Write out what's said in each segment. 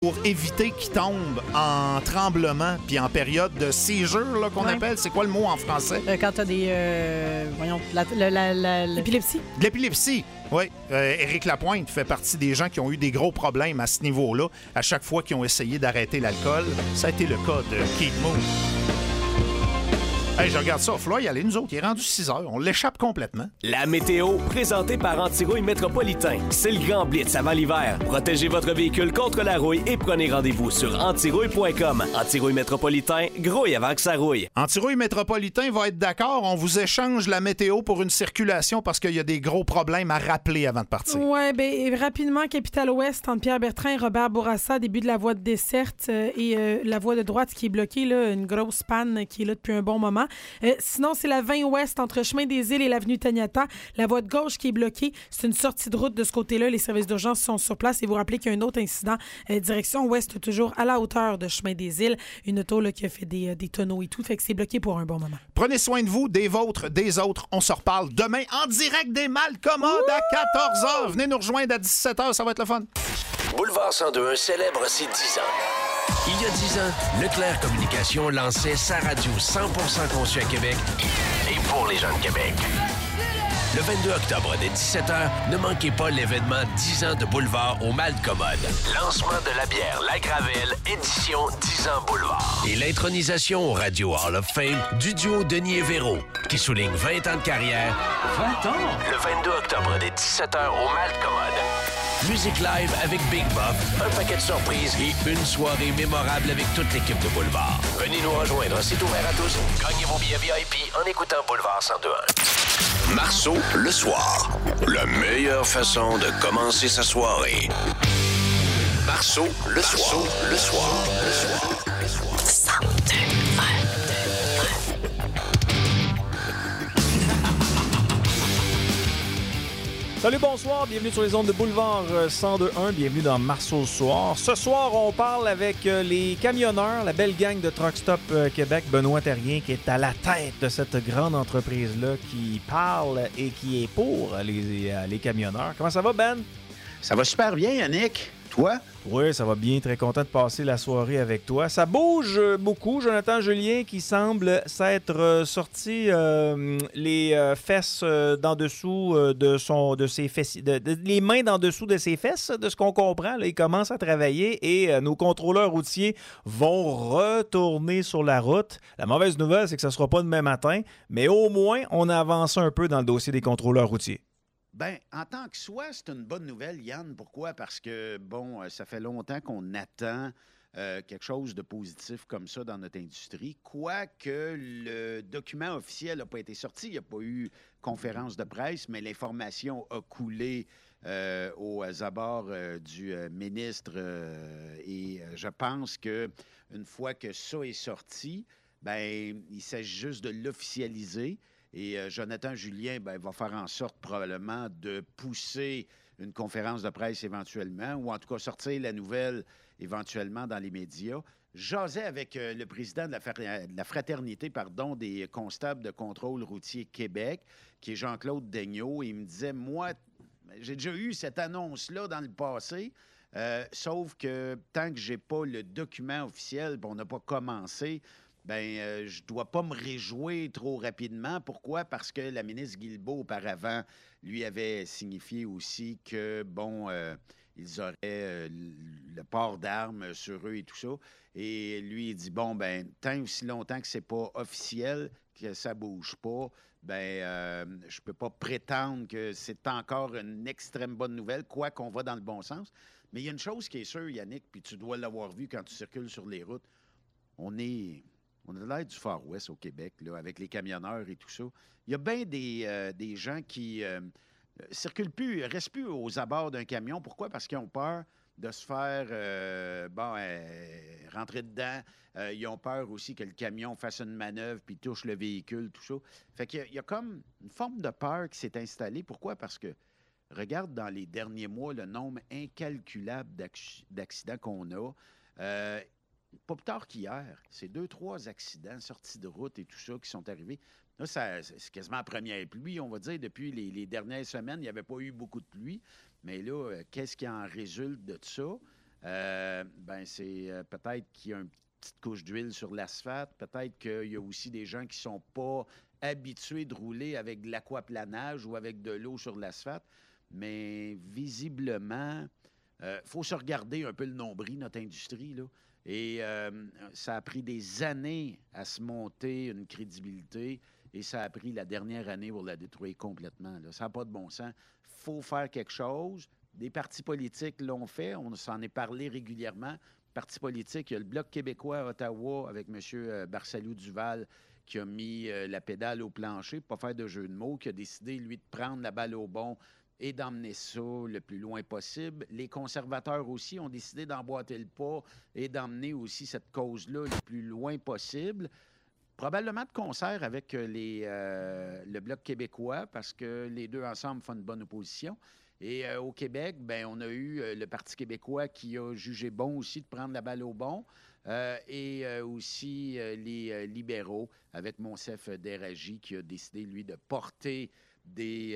pour éviter qu'ils tombent en tremblement puis en période de séizure, là, qu'on appelle. C'est quoi le mot en français? Quand t'as des... l'épilepsie. De l'épilepsie, oui. Éric Lapointe fait partie des gens qui ont eu des gros problèmes à ce niveau-là à chaque fois qu'ils ont essayé d'arrêter l'alcool. Ça a été le cas de Keith Moon. Hey, je regarde ça. Floyd, allez, nous autres, il est rendu 6 heures. On l'échappe complètement. La météo, présentée par Antirouille Métropolitain. C'est le grand blitz avant l'hiver. Protégez votre véhicule contre la rouille et prenez rendez-vous sur antirouille.com. Antirouille Métropolitain, grouille avant que ça rouille. Antirouille Métropolitain va être d'accord. On vous échange la météo pour une circulation parce qu'il y a des gros problèmes à rappeler avant de partir. Oui, bien, rapidement, Capitale-Ouest, entre Pierre-Bertrand et Robert Bourassa, début de la voie de desserte et la voie de droite qui est bloquée, là, une grosse panne qui est là depuis un bon moment. Sinon, c'est la 20 ouest entre Chemin des Îles et l'avenue Taniata. La voie de gauche qui est bloquée. C'est une sortie de route de ce côté-là. Les services d'urgence sont sur place. Et vous rappelez qu'il y a un autre incident direction ouest, toujours à la hauteur de Chemin des Îles. Une auto là, qui a fait des tonneaux et tout. Fait que c'est bloqué pour un bon moment. Prenez soin de vous, des vôtres, des autres. On se reparle demain en direct des Malcommodes à 14h. Venez nous rejoindre à 17h. Ça va être le fun. Boulevard 102 célèbre ses 10 ans. Il y a 10 ans, Leclerc Communications lançait sa radio 100% conçue à Québec et pour les gens de Québec. Le 22 octobre dès 17h, ne manquez pas l'événement 10 ans de Boulevard au Malcommode. Lancement de la bière La Gravelle, édition 10 ans Boulevard. Et l'intronisation au Radio Hall of Fame du duo Denis et Véro, qui souligne 20 ans de carrière. 20 ans? Le 22 octobre dès 17h au Malcommode. Musique live avec Big Buff, un paquet de surprises et une soirée mémorable avec toute l'équipe de Boulevard. Venez nous rejoindre, c'est ouvert à tous. Gagnez vos billets VIP en écoutant Boulevard 102.1. Marceau, le soir. La meilleure façon de commencer sa soirée. Marceau, le soir. Le soir. Le soir. Le soir. 102.1. Salut, bonsoir, bienvenue sur les ondes de Boulevard 102.1, bienvenue dans Marceau Soir. Ce soir, on parle avec les camionneurs, la belle gang de Truck Stop Québec, Benoît Terrien qui est à la tête de cette grande entreprise-là qui parle et qui est pour les camionneurs. Comment ça va, Ben? Ça va super bien, Yannick. Toi? Oui, ça va bien. Très content de passer la soirée avec toi. Ça bouge beaucoup. Jonathan Julien qui semble s'être sorti les fesses d'en dessous de ses fesses, les mains d'en dessous de ses fesses, de ce qu'on comprend. Là, il commence à travailler et nos contrôleurs routiers vont retourner sur la route. La mauvaise nouvelle, c'est que ça ne sera pas demain matin, mais au moins, on a avancé un peu dans le dossier des contrôleurs routiers. Bien, en tant que soi, c'est une bonne nouvelle, Yann. Pourquoi? Parce que, bon, ça fait longtemps qu'on attend quelque chose de positif comme ça dans notre industrie. Quoique le document officiel n'a pas été sorti, il n'y a pas eu conférence de presse, mais l'information a coulé aux abords du ministre. Et je pense qu'une fois que ça est sorti, bien, il s'agit juste de l'officialiser. Et Jonathan Julien va faire en sorte probablement de pousser une conférence de presse éventuellement, ou en tout cas sortir la nouvelle éventuellement dans les médias. Jasais avec le président de la fraternité des constables de contrôle routier Québec, qui est Jean-Claude Daigneault, et il me disait, moi, j'ai déjà eu cette annonce-là dans le passé, sauf que tant que j'ai pas le document officiel, on n'a pas commencé, je ne dois pas me réjouir trop rapidement. Pourquoi? Parce que la ministre Guilbeault, auparavant, lui avait signifié aussi que, ils auraient le port d'armes sur eux et tout ça. Et lui, il dit, tant aussi longtemps que c'est pas officiel, que ça bouge pas, je peux pas prétendre que c'est encore une extrême bonne nouvelle, quoi qu'on va dans le bon sens. Mais il y a une chose qui est sûre, Yannick, puis tu dois l'avoir vu quand tu circules sur les routes. On a l'air du Far West au Québec, là, avec les camionneurs et tout ça. Il y a bien des gens qui circulent plus, restent plus aux abords d'un camion. Pourquoi? Parce qu'ils ont peur de se faire rentrer dedans. Ils ont peur aussi que le camion fasse une manœuvre puis touche le véhicule, tout ça. Fait qu'il y a comme une forme de peur qui s'est installée. Pourquoi? Parce que, regarde, dans les derniers mois, le nombre incalculable d'accidents qu'on a. Pas plus tard qu'hier, c'est 2-3 accidents, sorties de route et tout ça qui sont arrivés. Là, c'est quasiment la première pluie, on va dire. Depuis les dernières semaines, il n'y avait pas eu beaucoup de pluie. Mais là, qu'est-ce qui en résulte de ça? c'est peut-être qu'il y a une petite couche d'huile sur l'asphalte. Peut-être qu'il y a aussi des gens qui ne sont pas habitués de rouler avec de l'aquaplanage ou avec de l'eau sur l'asphalte. Mais visiblement, faut se regarder un peu le nombril, notre industrie, là. Et ça a pris des années à se monter une crédibilité et ça a pris la dernière année pour la détruire complètement, là. Ça n'a pas de bon sens. Il faut faire quelque chose. Des partis politiques l'ont fait. On s'en est parlé régulièrement. Partis politiques, il y a le Bloc québécois à Ottawa avec M. Barsalou-Duval qui a mis la pédale au plancher, pour pas faire de jeu de mots, qui a décidé, lui, de prendre la balle au bon et d'emmener ça le plus loin possible. Les conservateurs aussi ont décidé d'emboîter le pas et d'emmener aussi cette cause-là le plus loin possible. Probablement de concert avec le Bloc québécois, parce que les deux ensemble font une bonne opposition. Et au Québec, on a eu le Parti québécois qui a jugé bon aussi de prendre la balle au bon. Et aussi les libéraux, avec Monsef Déragi, qui a décidé, lui, de porter des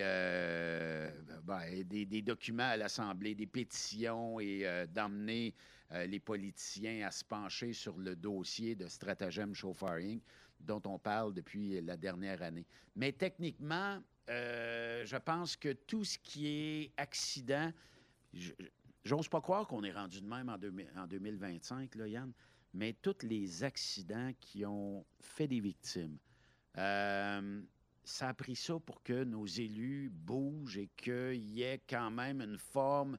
documents à l'Assemblée, des pétitions et d'emmener les politiciens à se pencher sur le dossier de stratagème Chauffeur Inc. dont on parle depuis la dernière année. Mais techniquement, je pense que tout ce qui est accident, j'ose pas croire qu'on est rendu de même en 2025, là, Yann, mais tous les accidents qui ont fait des victimes, ça a pris ça pour que nos élus bougent et qu'il y ait quand même une forme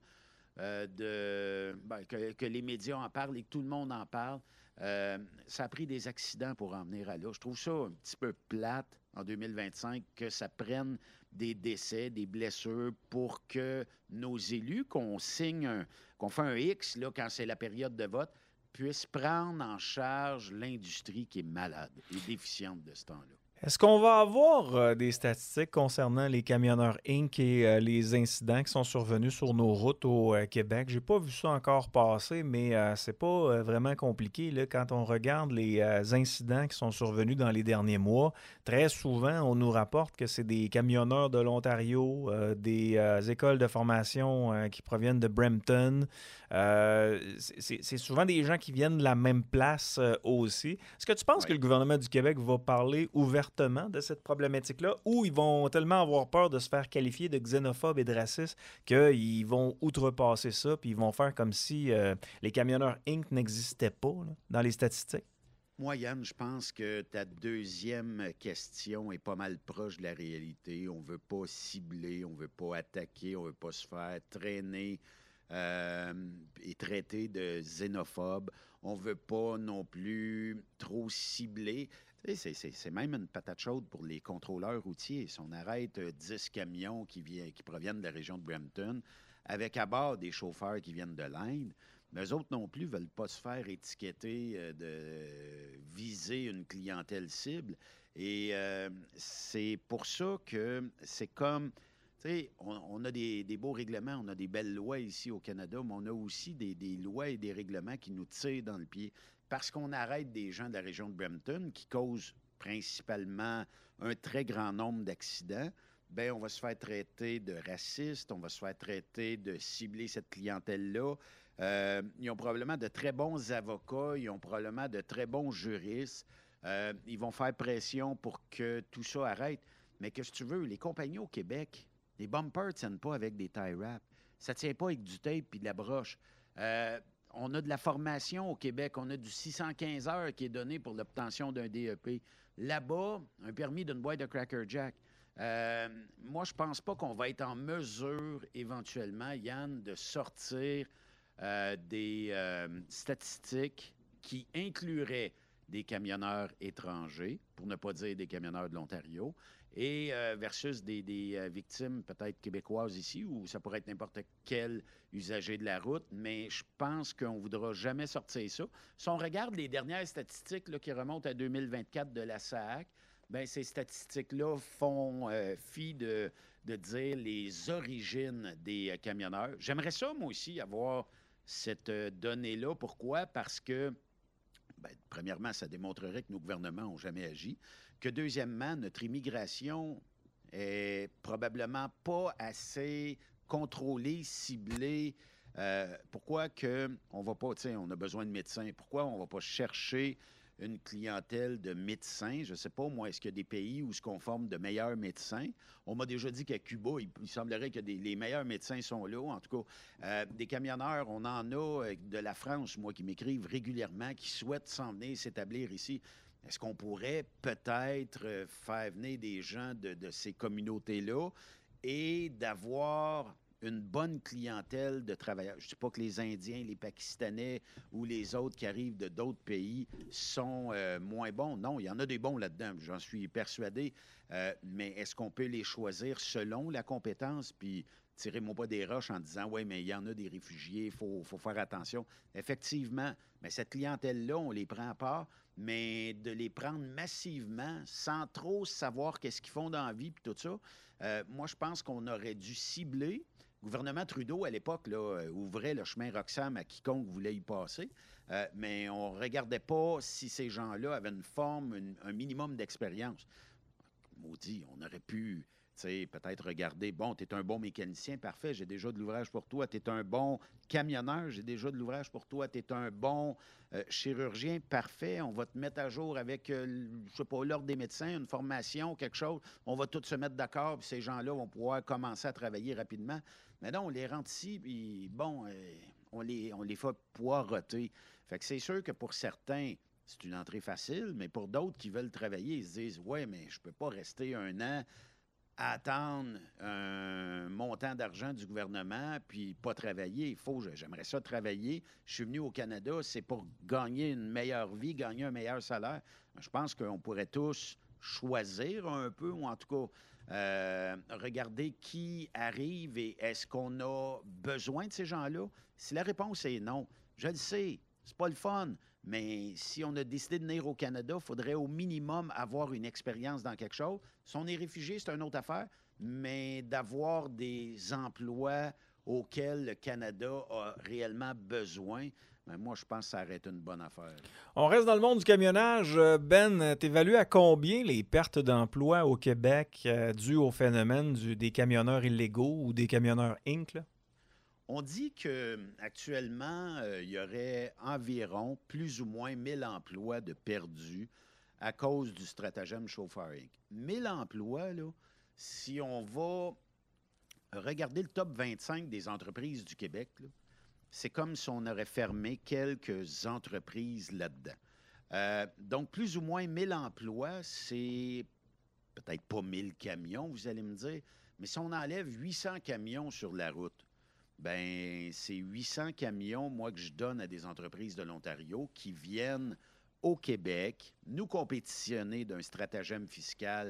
que les médias en parlent et que tout le monde en parle. Ça a pris des accidents pour en venir à là. Je trouve ça un petit peu plate en 2025 que ça prenne des décès, des blessures pour que nos élus, qu'on fait un X là, quand c'est la période de vote, puissent prendre en charge l'industrie qui est malade et déficiente de ce temps-là. Est-ce qu'on va avoir des statistiques concernant les camionneurs Inc. et les incidents qui sont survenus sur nos routes au Québec? J'ai pas vu ça encore passer, mais c'est pas vraiment compliqué là, quand on regarde les incidents qui sont survenus dans les derniers mois. Très souvent, on nous rapporte que c'est des camionneurs de l'Ontario, des écoles de formation qui proviennent de Brampton. C'est souvent des gens qui viennent de la même place aussi. Est-ce que tu penses que le gouvernement du Québec va parler ouvertement de cette problématique-là, ou ils vont tellement avoir peur de se faire qualifier de xénophobes et de racistes qu'ils vont outrepasser ça, puis ils vont faire comme si les camionneurs Inc. n'existaient pas là, dans les statistiques? Moi, Yann, je pense que ta deuxième question est pas mal proche de la réalité. On ne veut pas cibler, on ne veut pas attaquer, on ne veut pas se faire traîner et traiter de xénophobe. On ne veut pas non plus trop cibler. C'est même une patate chaude pour les contrôleurs routiers. Si on arrête 10 camions qui proviennent de la région de Brampton, avec à bord des chauffeurs qui viennent de l'Inde, mais eux autres non plus ne veulent pas se faire étiqueter de viser une clientèle cible. Et c'est pour ça que c'est comme... Tu sais, on a des beaux règlements, on a des belles lois ici au Canada, mais on a aussi des lois et des règlements qui nous tirent dans le pied. Parce qu'on arrête des gens de la région de Brampton qui causent principalement un très grand nombre d'accidents, on va se faire traiter de raciste, on va se faire traiter de cibler cette clientèle-là. Ils ont probablement de très bons avocats, ils ont probablement de très bons juristes. Ils vont faire pression pour que tout ça arrête. Mais qu'est-ce que tu veux? Les compagnies au Québec, les bumpers ne tiennent pas avec des tie wraps. Ça ne tient pas avec du tape et de la broche. On a de la formation au Québec. On a du 615 heures qui est donné pour l'obtention d'un DEP. Là-bas, un permis d'une boîte de Cracker Jack. Moi, je ne pense pas qu'on va être en mesure, éventuellement, Yann, de sortir des statistiques qui incluraient des camionneurs étrangers, pour ne pas dire des camionneurs de l'Ontario, et versus des victimes peut-être québécoises ici, ou ça pourrait être n'importe quel usager de la route, mais je pense qu'on ne voudra jamais sortir ça. Si on regarde les dernières statistiques là, qui remontent à 2024 de la SAAC, ces statistiques-là font fi de dire les origines des camionneurs. J'aimerais ça, moi aussi, avoir cette donnée-là. Pourquoi? Parce que premièrement, ça démontrerait que nos gouvernements n'ont jamais agi. Que deuxièmement, notre immigration est probablement pas assez contrôlée, ciblée Pourquoi on va pas, on a besoin de médecins, pourquoi on va pas chercher une clientèle de médecins? Je ne sais pas, moi, est-ce qu'il y a des pays où on forme de meilleurs médecins? On m'a déjà dit qu'à Cuba, il semblerait que les meilleurs médecins sont là. En tout cas, des camionneurs, on en a de la France, moi, qui m'écrivent régulièrement, qui souhaitent s'en venir s'établir ici. Est-ce qu'on pourrait peut-être faire venir des gens de ces communautés-là et d'avoir une bonne clientèle de travailleurs? Je ne dis pas que les Indiens, les Pakistanais ou les autres qui arrivent de d'autres pays sont moins bons. Non, il y en a des bons là-dedans, j'en suis persuadé. Mais est-ce qu'on peut les choisir selon la compétence? Puis tirez-moi pas des roches en disant « Oui, mais il y en a des réfugiés, il faut faire attention. » Effectivement, mais cette clientèle-là, on les prend pas, mais de les prendre massivement sans trop savoir qu'est-ce qu'ils font dans la vie puis tout ça, moi, je pense qu'on aurait dû cibler. Le gouvernement Trudeau, à l'époque, là, ouvrait le chemin Roxham à quiconque voulait y passer, mais on ne regardait pas si ces gens-là avaient une forme, un minimum d'expérience. Maudit, on aurait pu peut-être regarder, bon, tu es un bon mécanicien, parfait, j'ai déjà de l'ouvrage pour toi. Tu es un bon camionneur, j'ai déjà de l'ouvrage pour toi. Tu es un bon chirurgien, parfait. On va te mettre à jour avec, je sais pas, l'ordre des médecins, une formation, quelque chose. On va tous se mettre d'accord, puis ces gens-là vont pouvoir commencer à travailler rapidement. Mais non, on les rentre ici, puis bon, on les fait poireauter. Fait que c'est sûr que pour certains, c'est une entrée facile, mais pour d'autres qui veulent travailler, ils se disent « Ouais, mais je peux pas rester un an à attendre un montant d'argent du gouvernement puis pas travailler. J'aimerais ça travailler. Je suis venu au Canada, c'est pour gagner une meilleure vie, gagner un meilleur salaire. » Je pense qu'on pourrait tous choisir un peu, ou en tout cas, regarder qui arrive et est-ce qu'on a besoin de ces gens-là? Si la réponse est non, je le sais, c'est pas le fun, mais si on a décidé de venir au Canada, il faudrait au minimum avoir une expérience dans quelque chose. Si on est réfugié, c'est une autre affaire, mais d'avoir des emplois auxquels le Canada a réellement besoin, ben moi, je pense que ça aurait été une bonne affaire. On reste dans le monde du camionnage. Ben, t'évalues à combien les pertes d'emplois au Québec dues au phénomène des camionneurs illégaux ou des camionneurs Inc., là? On dit qu'actuellement, il y aurait environ plus ou moins 1000 emplois de perdus à cause du stratagème Chauffeur Inc. 1000 emplois, là, si on va regarder le top 25 des entreprises du Québec, là, c'est comme si on aurait fermé quelques entreprises là-dedans. Donc, plus ou moins 1000 emplois, c'est peut-être pas 1000 camions, vous allez me dire, mais si on enlève 800 camions sur la route, ben c'est 800 camions, moi, que je donne à des entreprises de l'Ontario qui viennent au Québec nous compétitionner d'un stratagème fiscal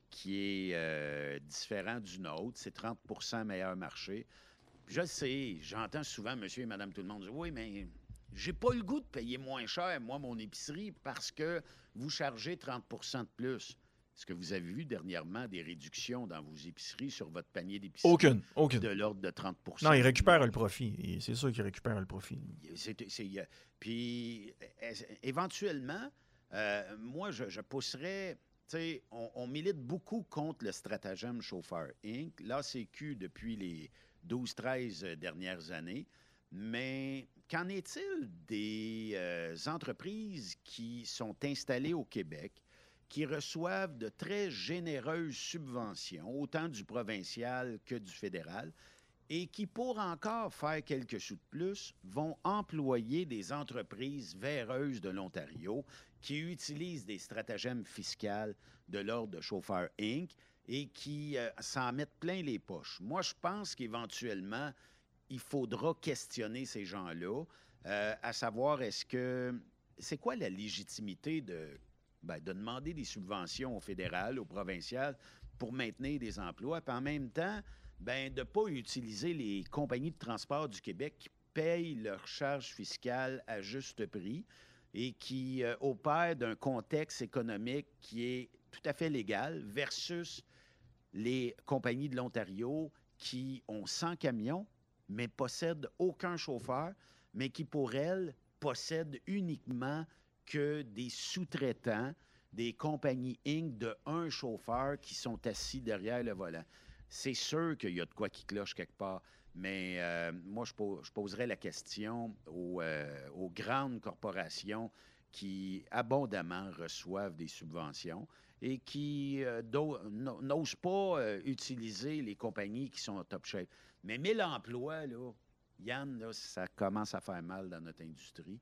qui est différent du nôtre. C'est 30 % meilleur marché. Je sais, j'entends souvent monsieur et madame tout le monde dire « Oui, mais j'ai pas le goût de payer moins cher, moi, mon épicerie, parce que vous chargez 30 % de plus. » Est-ce que vous avez vu dernièrement des réductions dans vos épiceries sur votre panier d'épicerie? Aucune. De l'ordre de 30 %. Non, ils récupèrent le profit. C'est sûr qu'ils récupèrent le profit. Puis, éventuellement, moi, je pousserais... On milite beaucoup contre le stratagème Chauffeur Inc. L'ACQ depuis les 12-13 dernières années. Mais qu'en est-il des entreprises qui sont installées au Québec, qui reçoivent de très généreuses subventions, autant du provincial que du fédéral, et qui, pour encore faire quelques sous de plus, vont employer des entreprises véreuses de l'Ontario qui utilisent des stratagèmes fiscaux de l'ordre de Chauffeur Inc. et qui s'en mettent plein les poches. Moi, je pense qu'éventuellement, il faudra questionner ces gens-là, à savoir c'est quoi la légitimité de demander des subventions au fédéral, au provincial, pour maintenir des emplois, puis en même temps, de ne pas utiliser les compagnies de transport du Québec qui payent leurs charges fiscales à juste prix et qui opèrent d'un contexte économique qui est tout à fait légal versus les compagnies de l'Ontario qui ont 100 camions, mais possèdent aucun chauffeur, mais qui, pour elles, possèdent uniquement que des sous-traitants, des compagnies Inc. de un chauffeur qui sont assis derrière le volant. C'est sûr qu'il y a de quoi qui cloche quelque part, Mais moi, je poserais la question aux grandes corporations qui abondamment reçoivent des subventions et qui n'osent pas utiliser les compagnies qui sont au top shape. Mais 1000 emplois, là, Yann, là, ça commence à faire mal dans notre industrie.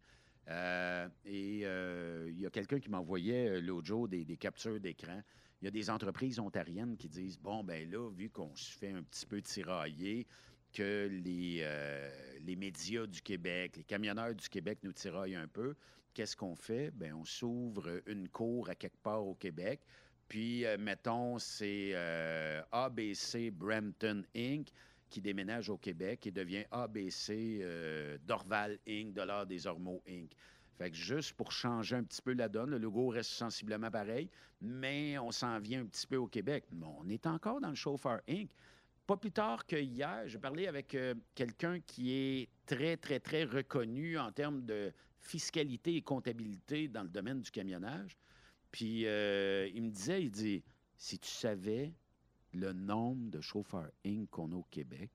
Il y a quelqu'un qui m'envoyait l'autre jour des captures d'écran. Il y a des entreprises ontariennes qui disent, bon, ben là, vu qu'on se fait un petit peu tirailler, que les médias du Québec, les camionneurs du Québec nous tiraillent un peu, qu'est-ce qu'on fait? Bien, on s'ouvre une cour à quelque part au Québec, puis, mettons, c'est ABC Brampton Inc., qui déménage au Québec et devient ABC Dorval Inc., Dollars des Ormeaux Inc. Fait que juste pour changer un petit peu la donne, le logo reste sensiblement pareil, mais on s'en vient un petit peu au Québec. Mais on est encore dans le Chauffeur Inc. Pas plus tard que hier, j'ai parlé avec quelqu'un qui est très, très, très reconnu en termes de fiscalité et comptabilité dans le domaine du camionnage. Puis il me disait, il dit, si tu savais le nombre de chauffeurs Inc. qu'on a au Québec,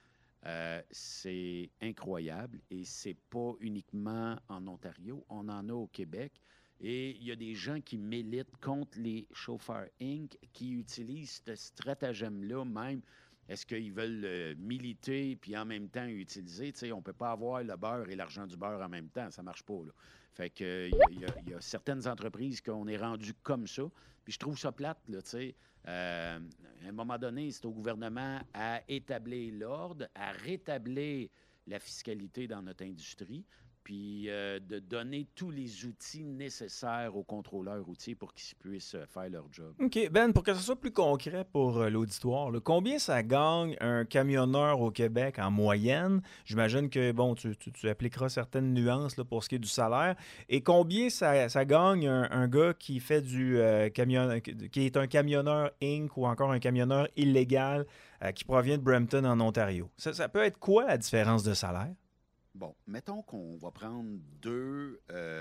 c'est incroyable et c'est pas uniquement en Ontario, on en a au Québec. Et il y a des gens qui militent contre les chauffeurs Inc. qui utilisent ce stratagème-là même. Est-ce qu'ils veulent militer puis en même temps utiliser? Tu sais, on ne peut pas avoir le beurre et l'argent du beurre en même temps. Ça ne marche pas, là. Fait que il y a certaines entreprises qu'on est rendu comme ça. Puis je trouve ça plate, là, tu sais. À un moment donné, c'est au gouvernement à établir l'ordre, à rétablir la fiscalité dans notre industrie, puis de donner tous les outils nécessaires aux contrôleurs routiers pour qu'ils puissent faire leur job. OK. Ben, pour que ce soit plus concret pour l'auditoire, là, combien ça gagne un camionneur au Québec en moyenne? J'imagine que, bon, tu appliqueras certaines nuances là, pour ce qui est du salaire. Et combien ça gagne un gars qui fait qui est un camionneur Inc. ou encore un camionneur illégal qui provient de Brampton en Ontario? Ça peut être quoi la différence de salaire? Bon, mettons qu'on va prendre deux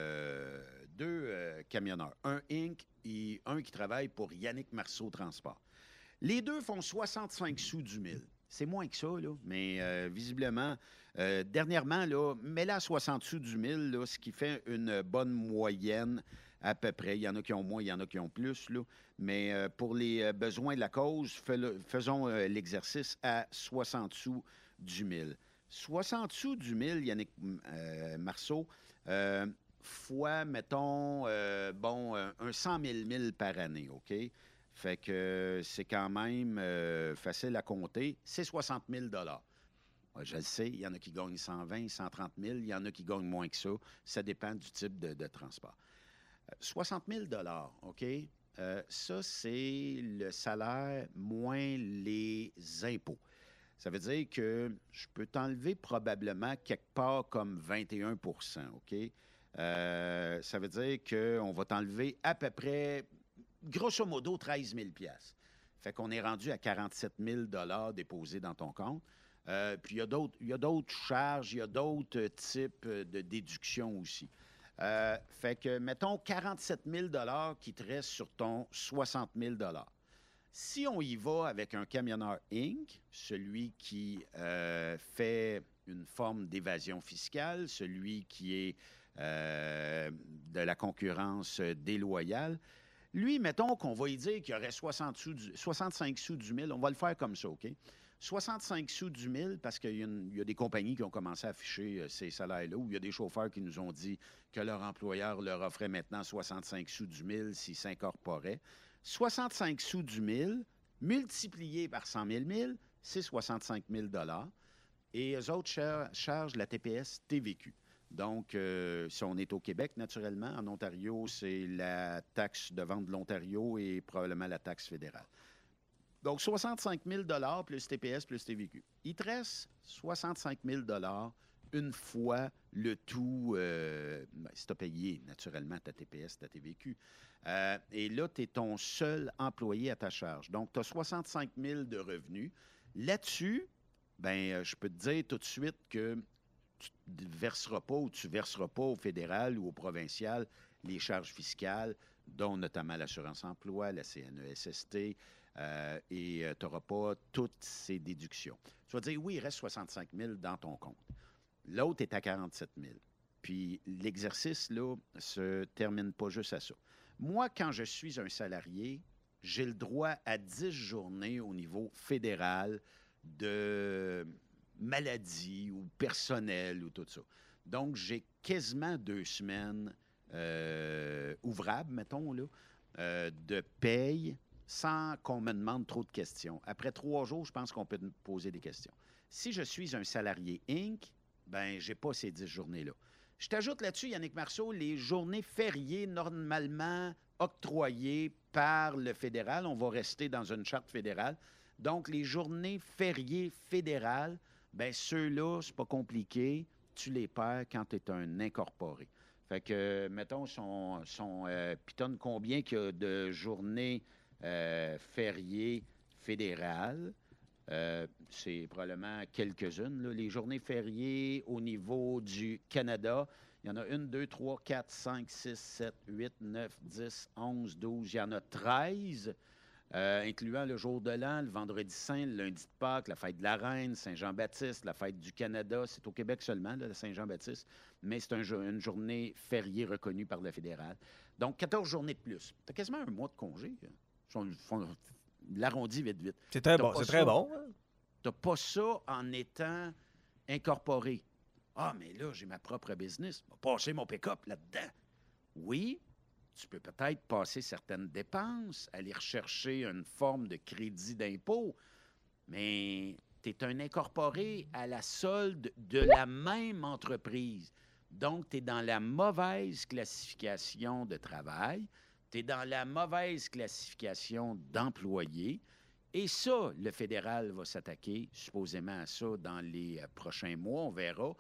camionneurs, un Inc. et un qui travaille pour Yannick Marceau Transport. Les deux font 65 sous du mille. C'est moins que ça, là, mais visiblement, dernièrement, là, mets-la à 60 sous du mille, là, ce qui fait une bonne moyenne à peu près. Il y en a qui ont moins, il y en a qui ont plus, là. Mais pour les besoins de la cause, faisons l'exercice à 60 sous du mille. 60 sous du mille, Yannick Marceau, fois, mettons, un 100 000 milles par année, OK? Fait que c'est quand même facile à compter. C'est 60 000 je le sais, il y en a qui gagnent 120, 130 000, il y en a qui gagnent moins que ça. Ça dépend du type de transport. 60 000 OK? Ça, c'est le salaire moins les impôts. Ça veut dire que je peux t'enlever probablement quelque part comme 21 OK? Ça veut dire qu'on va t'enlever à peu près, grosso modo, 13 000 Fait qu'on est rendu à 47 000 déposés dans ton compte. Puis il y a d'autres charges, il y a d'autres types de déductions aussi. Fait que, mettons, 47 000 qui te restent sur ton 60 000 Si on y va avec un camionneur Inc., celui qui fait une forme d'évasion fiscale, celui qui est de la concurrence déloyale, lui, mettons qu'on va y dire qu'il y aurait 65 sous du mille. On va le faire comme ça, OK? 65 sous du mille, parce qu'il y a des compagnies qui ont commencé à afficher ces salaires-là, ou il y a des chauffeurs qui nous ont dit que leur employeur leur offrait maintenant 65 sous du mille s'ils s'incorporaient. 65 sous du mille, multiplié par 100 000 milles, c'est 65 000 Et eux autres chargent la TPS TVQ. Donc, si on est au Québec, naturellement, en Ontario, c'est la taxe de vente de l'Ontario et probablement la taxe fédérale. Donc, 65 000 plus TPS plus TVQ. Il te reste 65 000 une fois le tout, si tu as payé naturellement ta TPS, ta TVQ. Et là, tu es ton seul employé à ta charge. Donc, tu as 65 000 de revenus. Là-dessus, ben, je peux te dire tout de suite que tu ne verseras pas ou tu ne verseras pas au fédéral ou au provincial les charges fiscales, dont notamment l'assurance-emploi, la CNESST, et tu n'auras pas toutes ces déductions. Tu vas dire, oui, il reste 65 000 dans ton compte. L'autre est à 47 000. Puis l'exercice, là, se termine pas juste à ça. Moi, quand je suis un salarié, j'ai le droit à 10 journées au niveau fédéral de maladie ou personnel ou tout ça. Donc, j'ai quasiment 2 semaines ouvrables, mettons, là, de paye sans qu'on me demande trop de questions. Après 3 jours, je pense qu'on peut me poser des questions. Si je suis un salarié Inc., ben je n'ai pas ces 10 journées-là. Je t'ajoute là-dessus, Yannick Marceau, les journées fériées normalement octroyées par le fédéral. On va rester dans une charte fédérale. Donc, les journées fériées fédérales, bien, ceux-là, c'est pas compliqué. Tu les perds quand tu es un incorporé. Fait que, mettons, pitonne combien qu'il y a de journées fériées fédérales. C'est probablement quelques-unes. Là. Les journées fériées au niveau du Canada, il y en a 1, 2, 3, 4, 5, 6, 7, 8, 9, 10, 11, 12. Il y en a 13, incluant le jour de l'an, le vendredi saint, le lundi de Pâques, la fête de la Reine, Saint-Jean-Baptiste, la fête du Canada. C'est au Québec seulement, là, la Saint-Jean-Baptiste, mais c'est une journée fériée reconnue par le fédéral. Donc, 14 journées de plus. Tu as quasiment un mois de congé. L'arrondi vite. C'est très bon. Tu n'as pas ça en étant incorporé. Ah, mais là, j'ai ma propre business. Je vais passer mon pick-up là-dedans. Oui, tu peux peut-être passer certaines dépenses, aller rechercher une forme de crédit d'impôt, mais tu es un incorporé à la solde de la même entreprise. Donc, tu es dans la mauvaise classification de travail. Tu es dans la mauvaise classification d'employé. Et ça, le fédéral va s'attaquer supposément à ça dans les prochains mois, on verra.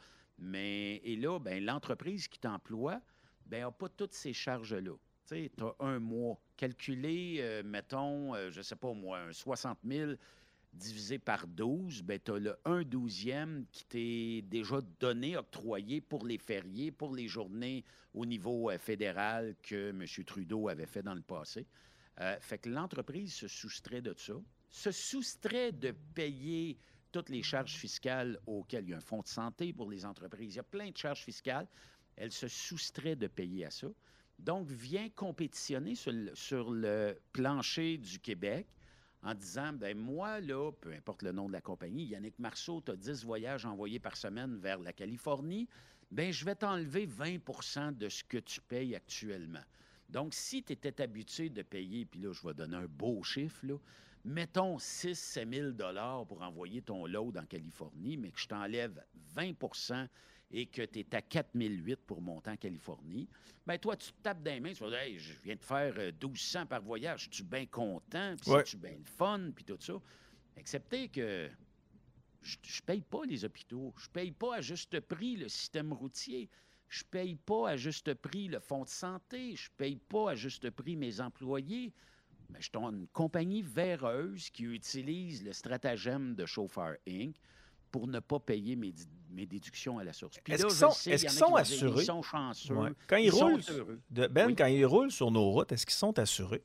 Et là, ben, l'entreprise qui t'emploie n'a pas toutes ces charges-là. Tu sais, tu as un mois. Calculé, mettons, je ne sais pas moi, un 60 000 divisé par 12, bien, tu as le 1/12e qui t'est déjà donné, octroyé pour les fériés, pour les journées au niveau fédéral que M. Trudeau avait fait dans le passé. Fait que l'entreprise se soustrait de ça, se soustrait de payer toutes les charges fiscales auxquelles il y a un fonds de santé pour les entreprises. Il y a plein de charges fiscales. Elle se soustrait de payer à ça. Donc, vient compétitionner sur le plancher du Québec en disant, bien, moi, là, peu importe le nom de la compagnie, Yannick Marceau, tu as 10 voyages envoyés par semaine vers la Californie, bien, je vais t'enlever 20 % de ce que tu payes actuellement. Donc, si tu étais habitué de payer, puis là, je vais donner un beau chiffre, là, mettons 6 000 $ pour envoyer ton load en Californie, mais que je t'enlève 20 % et que tu es à 4 008 pour monter en Californie, bien, toi, tu te tapes dans les mains, tu vas dire, hey, je viens de faire 1 200 par voyage, je suis bien content, puis c'est-tu bien le fun, puis tout ça. Excepté que je ne paye pas les hôpitaux, je ne paye pas à juste prix le système routier, je ne paye pas à juste prix le fonds de santé, je ne paye pas à juste prix mes employés. Mais je suis une compagnie véreuse qui utilise le stratagème de Chauffeur Inc. pour ne pas payer mes déductions à la source. Puis est-ce là, qu'ils sont assurés? Ils sont chanceux. Ouais. Quand ils roulent, sont heureux. quand ils roulent sur nos routes, est-ce qu'ils sont assurés?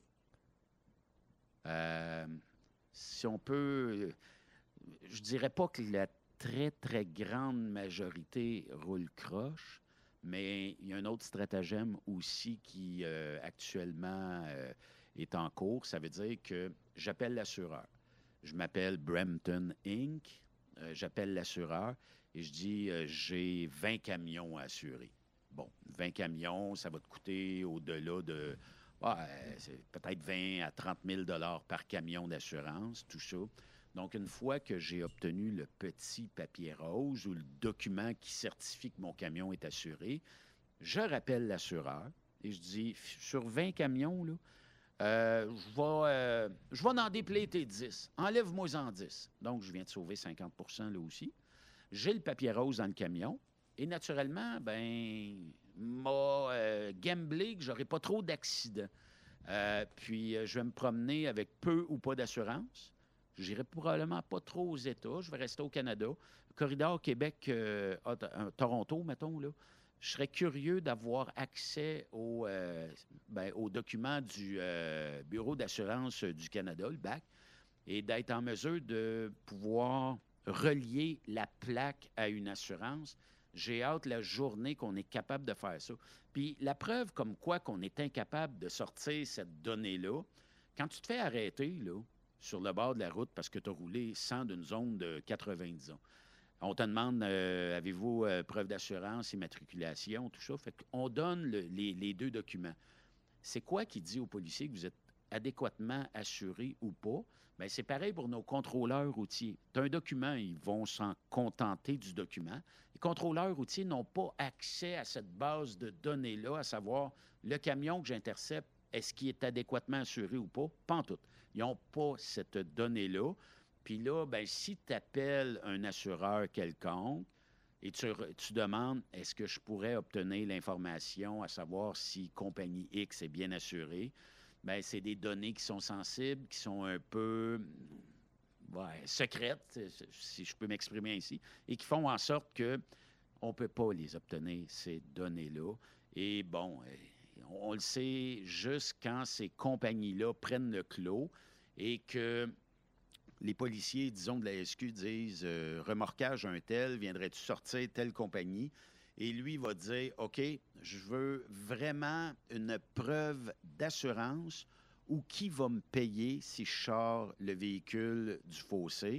Si on peut... Je dirais pas que la très, très grande majorité roule croche, mais il y a un autre stratagème aussi qui, actuellement, est en cours. Ça veut dire que j'appelle l'assureur. Je m'appelle Brampton Inc., j'appelle l'assureur et je dis j'ai 20 camions à assurer. Bon, 20 camions, ça va te coûter au-delà de c'est peut-être 20 à 30 000 $ par camion d'assurance, tout ça. Donc, une fois que j'ai obtenu le petit papier rose ou le document qui certifie que mon camion est assuré, je rappelle l'assureur et je dis sur 20 camions, là, je vais en dépléter 10. Enlève-moi-en 10. Donc, je viens de sauver 50 % là aussi. J'ai le papier rose dans le camion. Et naturellement, ben, m'a gamblé que j'aurai pas trop d'accidents. Puis, je vais me promener avec peu ou pas d'assurance. J'irai probablement pas trop aux États. Je vais rester au Canada. Corridor Québec-Toronto, mettons, là. je serais curieux d'avoir accès aux documents du Bureau d'assurance du Canada, le BAC, et d'être en mesure de pouvoir relier la plaque à une assurance. J'ai hâte la journée qu'on est capable de faire ça. Puis la preuve comme quoi qu'on est incapable de sortir cette donnée-là, quand tu te fais arrêter là, sur le bord de la route parce que tu as roulé sans d'une zone de 90 ans, on te demande, avez-vous preuve d'assurance, immatriculation, tout ça. Fait qu'on donne les deux documents. C'est quoi qui dit aux policiers que vous êtes adéquatement assuré ou pas? Bien, c'est pareil pour nos contrôleurs routiers. Tu as un document, ils vont s'en contenter du document. Les contrôleurs routiers n'ont pas accès à cette base de données-là, à savoir le camion que j'intercepte, est-ce qu'il est adéquatement assuré ou pas? Pas en tout. Ils n'ont pas cette donnée-là. Puis là, bien, si tu appelles un assureur quelconque et tu demandes est-ce que je pourrais obtenir l'information à savoir si compagnie X est bien assurée, bien, c'est des données qui sont sensibles, qui sont un peu secrètes, si je peux m'exprimer ainsi, et qui font en sorte qu'on ne peut pas les obtenir, ces données-là. Et bon, on le sait juste quand ces compagnies-là prennent le clos et que les policiers, disons, de la SQ disent remorquage un tel, viendrais-tu sortir telle compagnie? Et lui, il va dire OK, je veux vraiment une preuve d'assurance ou qui va me payer si je sors le véhicule du fossé?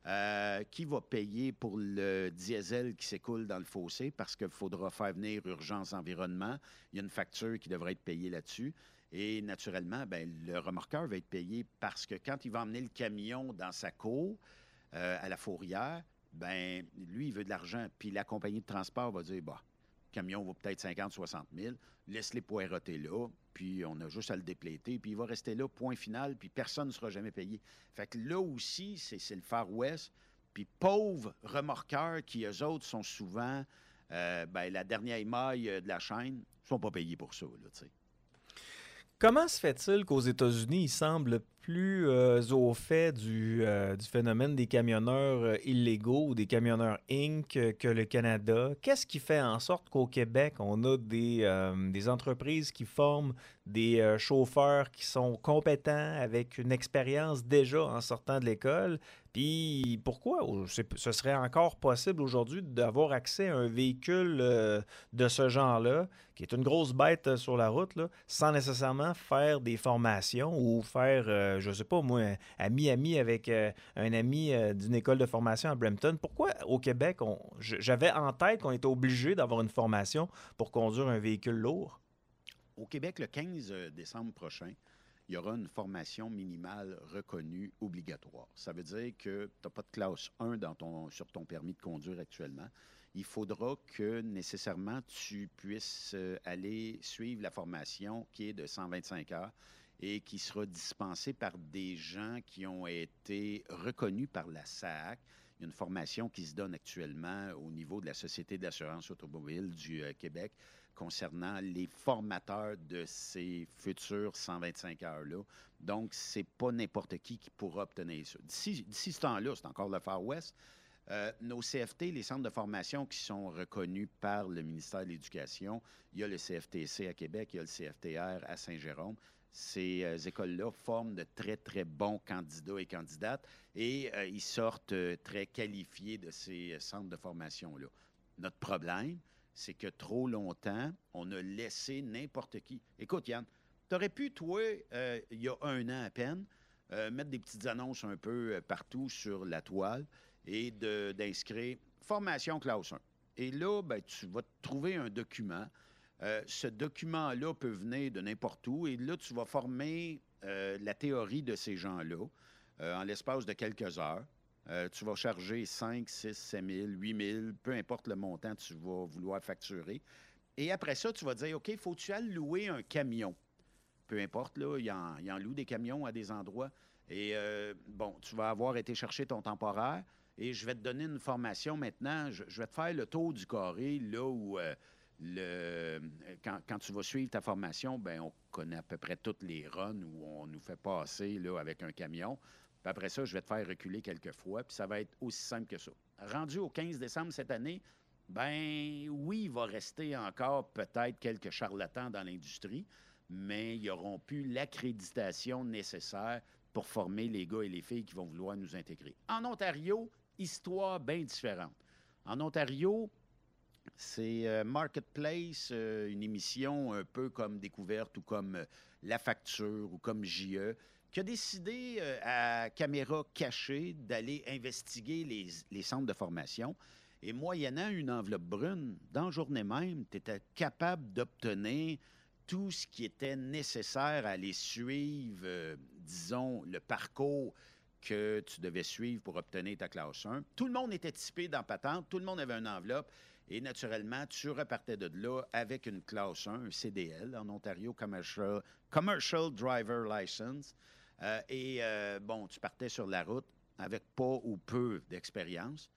Qui va payer pour le diesel qui s'écoule dans le fossé parce qu'il faudra faire venir Urgence Environnement. Il y a une facture qui devrait être payée là-dessus. Et naturellement, bien, le remorqueur va être payé parce que quand il va emmener le camion dans sa cour, à la fourrière, bien, lui, il veut de l'argent. Puis la compagnie de transport va dire, bah, le camion vaut peut-être 50 000, 60 000, laisse-les poireauter là, puis on a juste à le dépléter, puis il va rester là, point final, puis personne ne sera jamais payé. Fait que là aussi, c'est le Far West. Puis pauvres remorqueurs qui, eux autres, sont souvent la dernière maille de la chaîne, ne sont pas payés pour ça, là, tu sais. Comment se fait-il qu'aux États-Unis, ils semblent plus au fait du phénomène des camionneurs illégaux ou des camionneurs Inc. Que le Canada? Qu'est-ce qui fait en sorte qu'au Québec, on a des entreprises qui forment des chauffeurs qui sont compétents avec une expérience déjà en sortant de l'école? Puis pourquoi ce serait encore possible aujourd'hui d'avoir accès à un véhicule de ce genre-là, qui est une grosse bête sur la route, là, sans nécessairement faire des formations ou faire, je sais pas moi, à Miami avec un ami d'une école de formation à Brampton? Pourquoi au Québec, j'avais en tête qu'on était obligé d'avoir une formation pour conduire un véhicule lourd? Au Québec, le 15 décembre prochain, il y aura une formation minimale reconnue obligatoire. Ça veut dire que tu n'as pas de classe 1 sur ton permis de conduire actuellement. Il faudra que nécessairement tu puisses aller suivre la formation qui est de 125 heures et qui sera dispensée par des gens qui ont été reconnus par la SAAC. Il y a une formation qui se donne actuellement au niveau de la Société d'assurance automobile du Québec concernant les formateurs de ces futures 125 heures-là. Donc, c'est pas n'importe qui pourra obtenir ça. D'ici ce temps-là, c'est encore le Far West, nos CFT, les centres de formation qui sont reconnus par le ministère de l'Éducation, il y a le CFTC à Québec, il y a le CFTR à Saint-Jérôme. Ces écoles-là forment de très, très bons candidats et candidates et ils sortent très qualifiés de ces centres de formation-là. Notre problème, c'est que trop longtemps, on a laissé n'importe qui. Écoute, Yann, tu aurais pu, toi, il y a 1 an à peine, mettre des petites annonces un peu partout sur la toile et d'inscrire « Formation classe 1 ». Et là, ben, tu vas te trouver un document. Ce document-là peut venir de n'importe où. Et là, tu vas former la théorie de ces gens-là en l'espace de quelques heures. Tu vas charger 5, 6, 7 000, 8 000, peu importe le montant que tu vas vouloir facturer. Et après ça, tu vas dire, OK, faut-tu aller louer un camion? Peu importe, là, il en loue des camions à des endroits. Et tu vas avoir été chercher ton temporaire et je vais te donner une formation maintenant. Je vais te faire le tour du carré, là où quand tu vas suivre ta formation, bien, on connaît à peu près toutes les runs où on nous fait passer là, avec un camion. Puis après ça, je vais te faire reculer quelques fois, puis ça va être aussi simple que ça. Rendu au 15 décembre cette année, ben oui, il va rester encore peut-être quelques charlatans dans l'industrie, mais ils n'auront plus l'accréditation nécessaire pour former les gars et les filles qui vont vouloir nous intégrer. En Ontario, histoire bien différente. En Ontario, c'est Marketplace, une émission un peu comme Découverte ou comme La Facture ou comme JE, qui a décidé à caméra cachée d'aller investiguer les centres de formation. Et moyennant une enveloppe brune, dans la journée même, tu étais capable d'obtenir tout ce qui était nécessaire à aller suivre, disons, le parcours que tu devais suivre pour obtenir ta classe 1. Tout le monde était typé dans Patente, tout le monde avait une enveloppe et naturellement, tu repartais de là avec une classe 1, un CDL, en Ontario Commercial Driver License. Bon, tu partais sur la route avec pas ou peu d'expérience.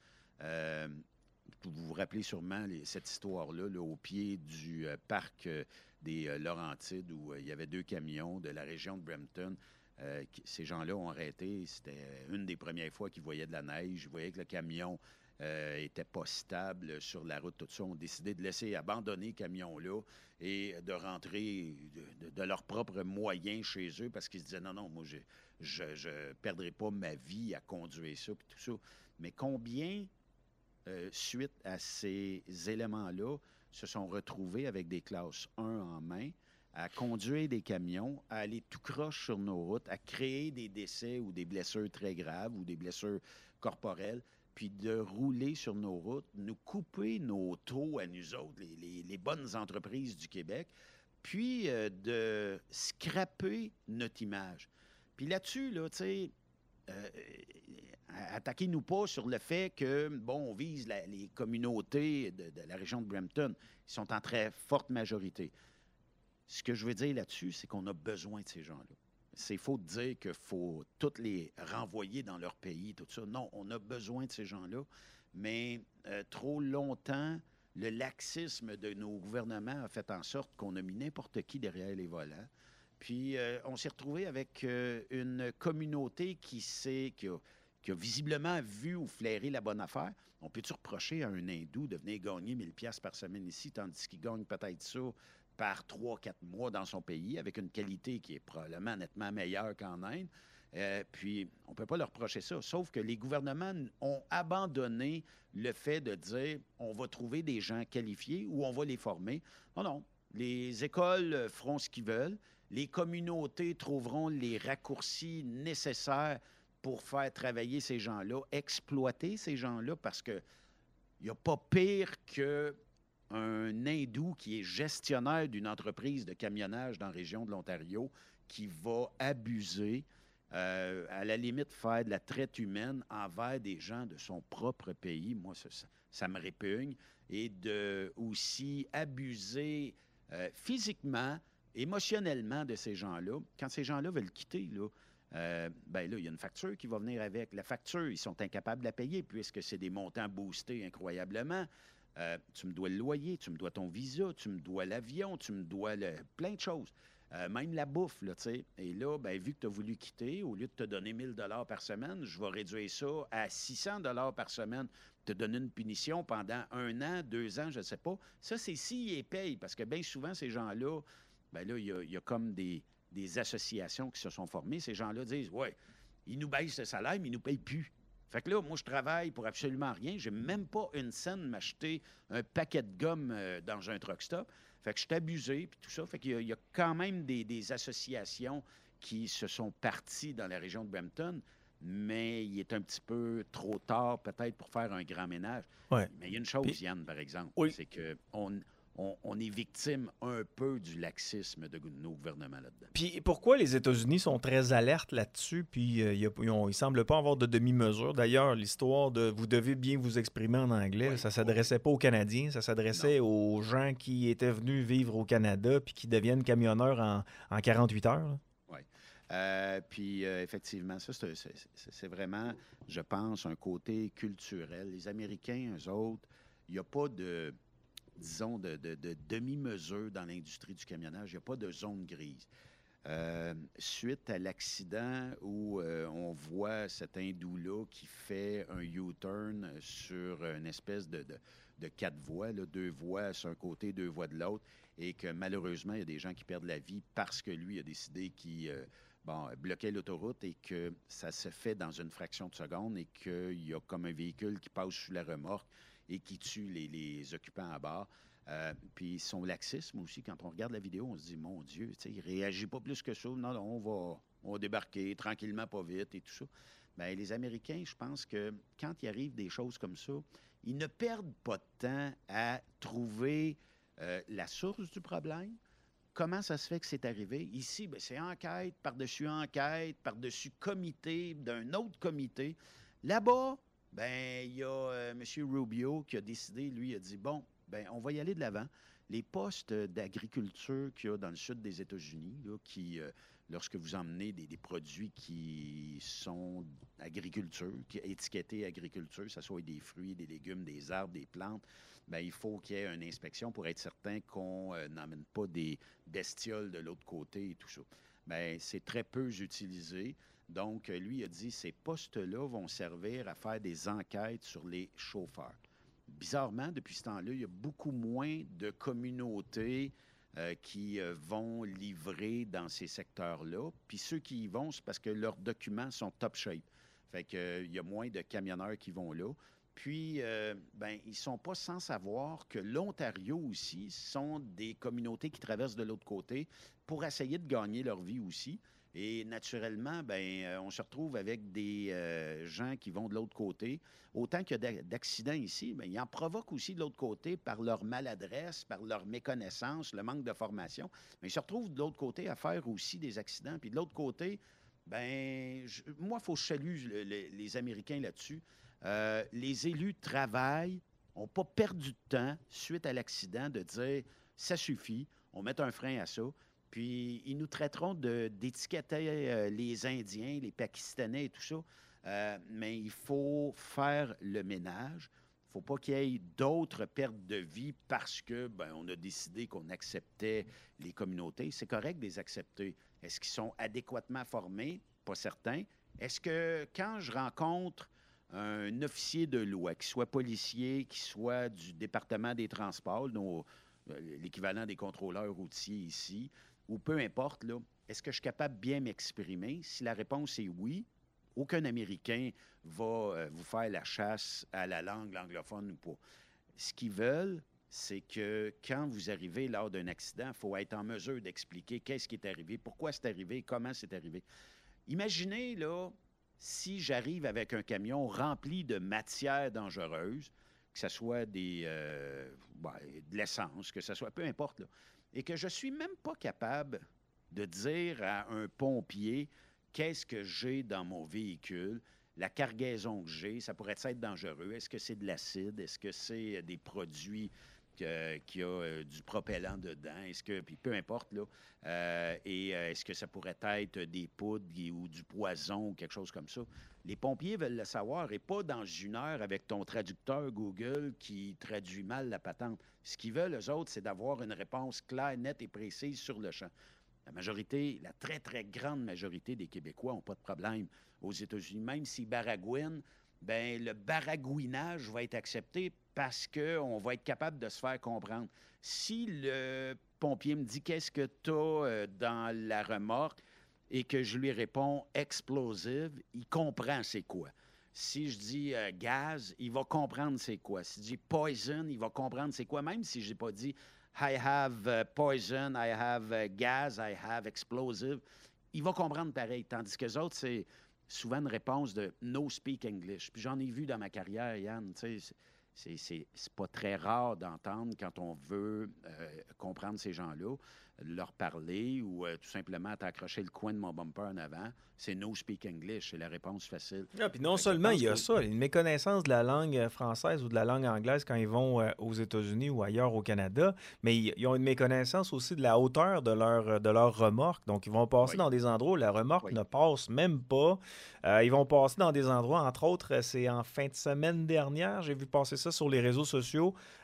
Vous vous rappelez sûrement cette histoire-là, là, au pied du parc des Laurentides, où il y avait 2 camions de la région de Brampton. Ces gens-là ont arrêté. C'était une des premières fois qu'ils voyaient de la neige. Ils voyaient que le camion était pas stable sur la route. Tout ça, ont décidé de laisser abandonner le camion-là et de rentrer de leurs propres moyens chez eux parce qu'ils se disaient non, moi, je perdrai pas ma vie à conduire ça puis tout ça. Mais combien, suite à ces éléments-là, se sont retrouvés avec des classes 1 en main, à conduire des camions, à aller tout croche sur nos routes, à créer des décès ou des blessures très graves ou des blessures corporelles, puis de rouler sur nos routes, nous couper nos taux à nous autres, les bonnes entreprises du Québec, puis de scraper notre image. Puis là-dessus, là, tu sais, attaquez-nous pas sur le fait que, bon, on vise les communautés de la région de Brampton. Ils sont en très forte majorité. Ce que je veux dire là-dessus, c'est qu'on a besoin de ces gens-là. C'est faux de dire qu'il faut toutes les renvoyer dans leur pays, tout ça. Non, on a besoin de ces gens-là, mais trop longtemps, le laxisme de nos gouvernements a fait en sorte qu'on a mis n'importe qui derrière les volants. Puis on s'est retrouvé avec une communauté qui a visiblement vu ou flairé la bonne affaire. On peut-tu reprocher à un hindou de venir gagner 1000 pièces par semaine ici, tandis qu'il gagne peut-être ça par 3-4 mois dans son pays, avec une qualité qui est probablement nettement meilleure qu'en Inde. Puis, on ne peut pas leur reprocher ça. Sauf que les gouvernements ont abandonné le fait de dire on va trouver des gens qualifiés ou on va les former. Non, non. Les écoles feront ce qu'ils veulent. Les communautés trouveront les raccourcis nécessaires pour faire travailler ces gens-là, exploiter ces gens-là, parce qu'il n'y a pas pire qu'un hindou qui est gestionnaire d'une entreprise de camionnage dans la région de l'Ontario qui va abuser, à la limite faire de la traite humaine envers des gens de son propre pays. Moi, ça me répugne. Et de aussi abuser physiquement, émotionnellement de ces gens-là. Quand ces gens-là veulent quitter, là, il y a une facture qui va venir avec. La facture, ils sont incapables de la payer puisque c'est des montants boostés incroyablement. Tu me dois le loyer, tu me dois ton visa, tu me dois l'avion, tu me dois plein de choses. Même la bouffe, là, tu sais. Et là, vu que tu as voulu quitter, au lieu de te donner 1 000 par semaine, je vais réduire ça à 600 par semaine. Te donner une punition pendant 1 an, 2 ans, je ne sais pas. Ça, c'est s'ils les payent, parce que bien souvent, ces gens-là, il y a comme des associations qui se sont formées. Ces gens-là disent, ouais, ils nous baissent le salaire, mais ils ne nous payent plus. Fait que là, moi, je travaille pour absolument rien. J'ai même pas une scène de m'acheter un paquet de gomme dans un truck stop. Fait que je suis abusé, puis tout ça. Fait qu'il y a quand même des associations qui se sont parties dans la région de Brampton, mais il est un petit peu trop tard, peut-être, pour faire un grand ménage. Ouais. Mais il y a une chose, Yann, par exemple, c'est qu'on est victime un peu du laxisme de nos gouvernements là-dedans. Puis pourquoi les États-Unis sont très alertes là-dessus, puis ils ne semblent pas avoir de demi-mesure. D'ailleurs, l'histoire de « vous devez bien vous exprimer en anglais », ça ne s'adressait pas aux Canadiens, ça s'adressait aux gens qui étaient venus vivre au Canada puis qui deviennent camionneurs en 48 heures. Oui. Puis effectivement, ça, c'est vraiment, je pense, un côté culturel. Les Américains, eux autres, il n'y a pas de demi-mesure dans l'industrie du camionnage. Il n'y a pas de zone grise. Suite à l'accident où on voit cet hindou-là qui fait un U-turn sur une espèce de de 4 voies, là, 2 voies sur un côté, 2 voies de l'autre, et que malheureusement, il y a des gens qui perdent la vie parce que lui a décidé qu'il bloquait l'autoroute et que ça se fait dans une fraction de seconde et qu'il y a comme un véhicule qui passe sous la remorque et qui tue les occupants à bord. Puis son laxisme aussi, quand on regarde la vidéo, on se dit, mon Dieu, il ne réagit pas plus que ça. Non, on va débarquer tranquillement, pas vite et tout ça. Bien, les Américains, je pense que quand il arrive des choses comme ça, ils ne perdent pas de temps à trouver la source du problème. Comment ça se fait que c'est arrivé? Ici, bien, c'est enquête, par-dessus comité, d'un autre comité. Là-bas, bien, il y a M. Rubio qui a décidé, lui, il a dit, bon, bien, on va y aller de l'avant. Les postes d'agriculture qu'il y a dans le sud des États-Unis, là, qui, lorsque vous emmenez des produits qui sont agriculture, qui étiquetés agriculture, que ce soit des fruits, des légumes, des arbres, des plantes, bien, il faut qu'il y ait une inspection pour être certain qu'on n'emmène pas des bestioles de l'autre côté et tout ça. Bien, c'est très peu utilisé. Donc, lui, il a dit, ces postes-là vont servir à faire des enquêtes sur les chauffeurs. Bizarrement, depuis ce temps-là, il y a beaucoup moins de communautés qui vont livrer dans ces secteurs-là. Puis ceux qui y vont, c'est parce que leurs documents sont top shape. Fait qu'il y a moins de camionneurs qui vont là. Puis, ils ne sont pas sans savoir que l'Ontario aussi sont des communautés qui traversent de l'autre côté pour essayer de gagner leur vie aussi. Et naturellement, on se retrouve avec des gens qui vont de l'autre côté. Autant qu'il y a d'accidents ici, ils en provoquent aussi de l'autre côté par leur maladresse, par leur méconnaissance, le manque de formation. Mais ils se retrouvent de l'autre côté à faire aussi des accidents. Puis de l'autre côté, moi, il faut que je salue les Américains là-dessus. Les élus travaillent, n'ont pas perdu de temps suite à l'accident de dire « ça suffit, on met un frein à ça ». Puis, ils nous traiteront d'étiqueter les Indiens, les Pakistanais et tout ça. Mais il faut faire le ménage. Il ne faut pas qu'il y ait d'autres pertes de vie parce que on a décidé qu'on acceptait les communautés. C'est correct de les accepter. Est-ce qu'ils sont adéquatement formés? Pas certain. Est-ce que quand je rencontre un officier de loi, qu'il soit policier, qu'il soit du département des transports, l'équivalent des contrôleurs routiers ici, ou peu importe, là, est-ce que je suis capable de bien m'exprimer? Si la réponse est oui, aucun Américain va vous faire la chasse à la langue, l'anglophone ou pas. Ce qu'ils veulent, c'est que quand vous arrivez lors d'un accident, il faut être en mesure d'expliquer qu'est-ce qui est arrivé, pourquoi c'est arrivé, comment c'est arrivé. Imaginez, là, si j'arrive avec un camion rempli de matières dangereuses, que ce soit de l'essence, que ce soit, peu importe, là, et que je ne suis même pas capable de dire à un pompier qu'est-ce que j'ai dans mon véhicule, la cargaison que j'ai, ça pourrait être dangereux. Est-ce que c'est de l'acide? Est-ce que c'est des produits qui a du propellant dedans? Puis peu importe, là. Est-ce que ça pourrait être des poudres ou du poison ou quelque chose comme ça? Les pompiers veulent le savoir et pas dans une heure avec ton traducteur Google qui traduit mal la patente. Ce qu'ils veulent, eux autres, c'est d'avoir une réponse claire, nette et précise sur le champ. La très, très grande majorité des Québécois n'ont pas de problème aux États-Unis. Même s'ils baragouinent, le baragouinage va être accepté parce qu'on va être capable de se faire comprendre. Si le pompier me dit « Qu'est-ce que tu as dans la remorque ?» et que je lui réponds « Explosive », il comprend c'est quoi. Si je dis gaz, il va comprendre c'est quoi. Si je dis poison, il va comprendre c'est quoi. Même si je n'ai pas dit I have poison, I have gas, I have explosive, il va comprendre pareil. Tandis que les autres, c'est souvent une réponse de no speak English. Puis j'en ai vu dans ma carrière, Yann, tu sais, c'est pas très rare d'entendre quand on veut comprendre ces gens-là, leur parler ou tout simplement t'accrocher le coin de mon bumper en avant. C'est no speak English, c'est la réponse facile. Ah, puis non seulement il y a ça, une méconnaissance de la langue française ou de la langue anglaise quand ils vont aux États-Unis ou ailleurs au Canada, mais ils ont une méconnaissance aussi de la hauteur de leur remorque. Donc, ils vont passer dans des endroits où la remorque ne passe même pas. Ils vont passer dans des endroits, entre autres, c'est en fin de semaine dernière, j'ai vu passer ça sur les réseaux sociaux,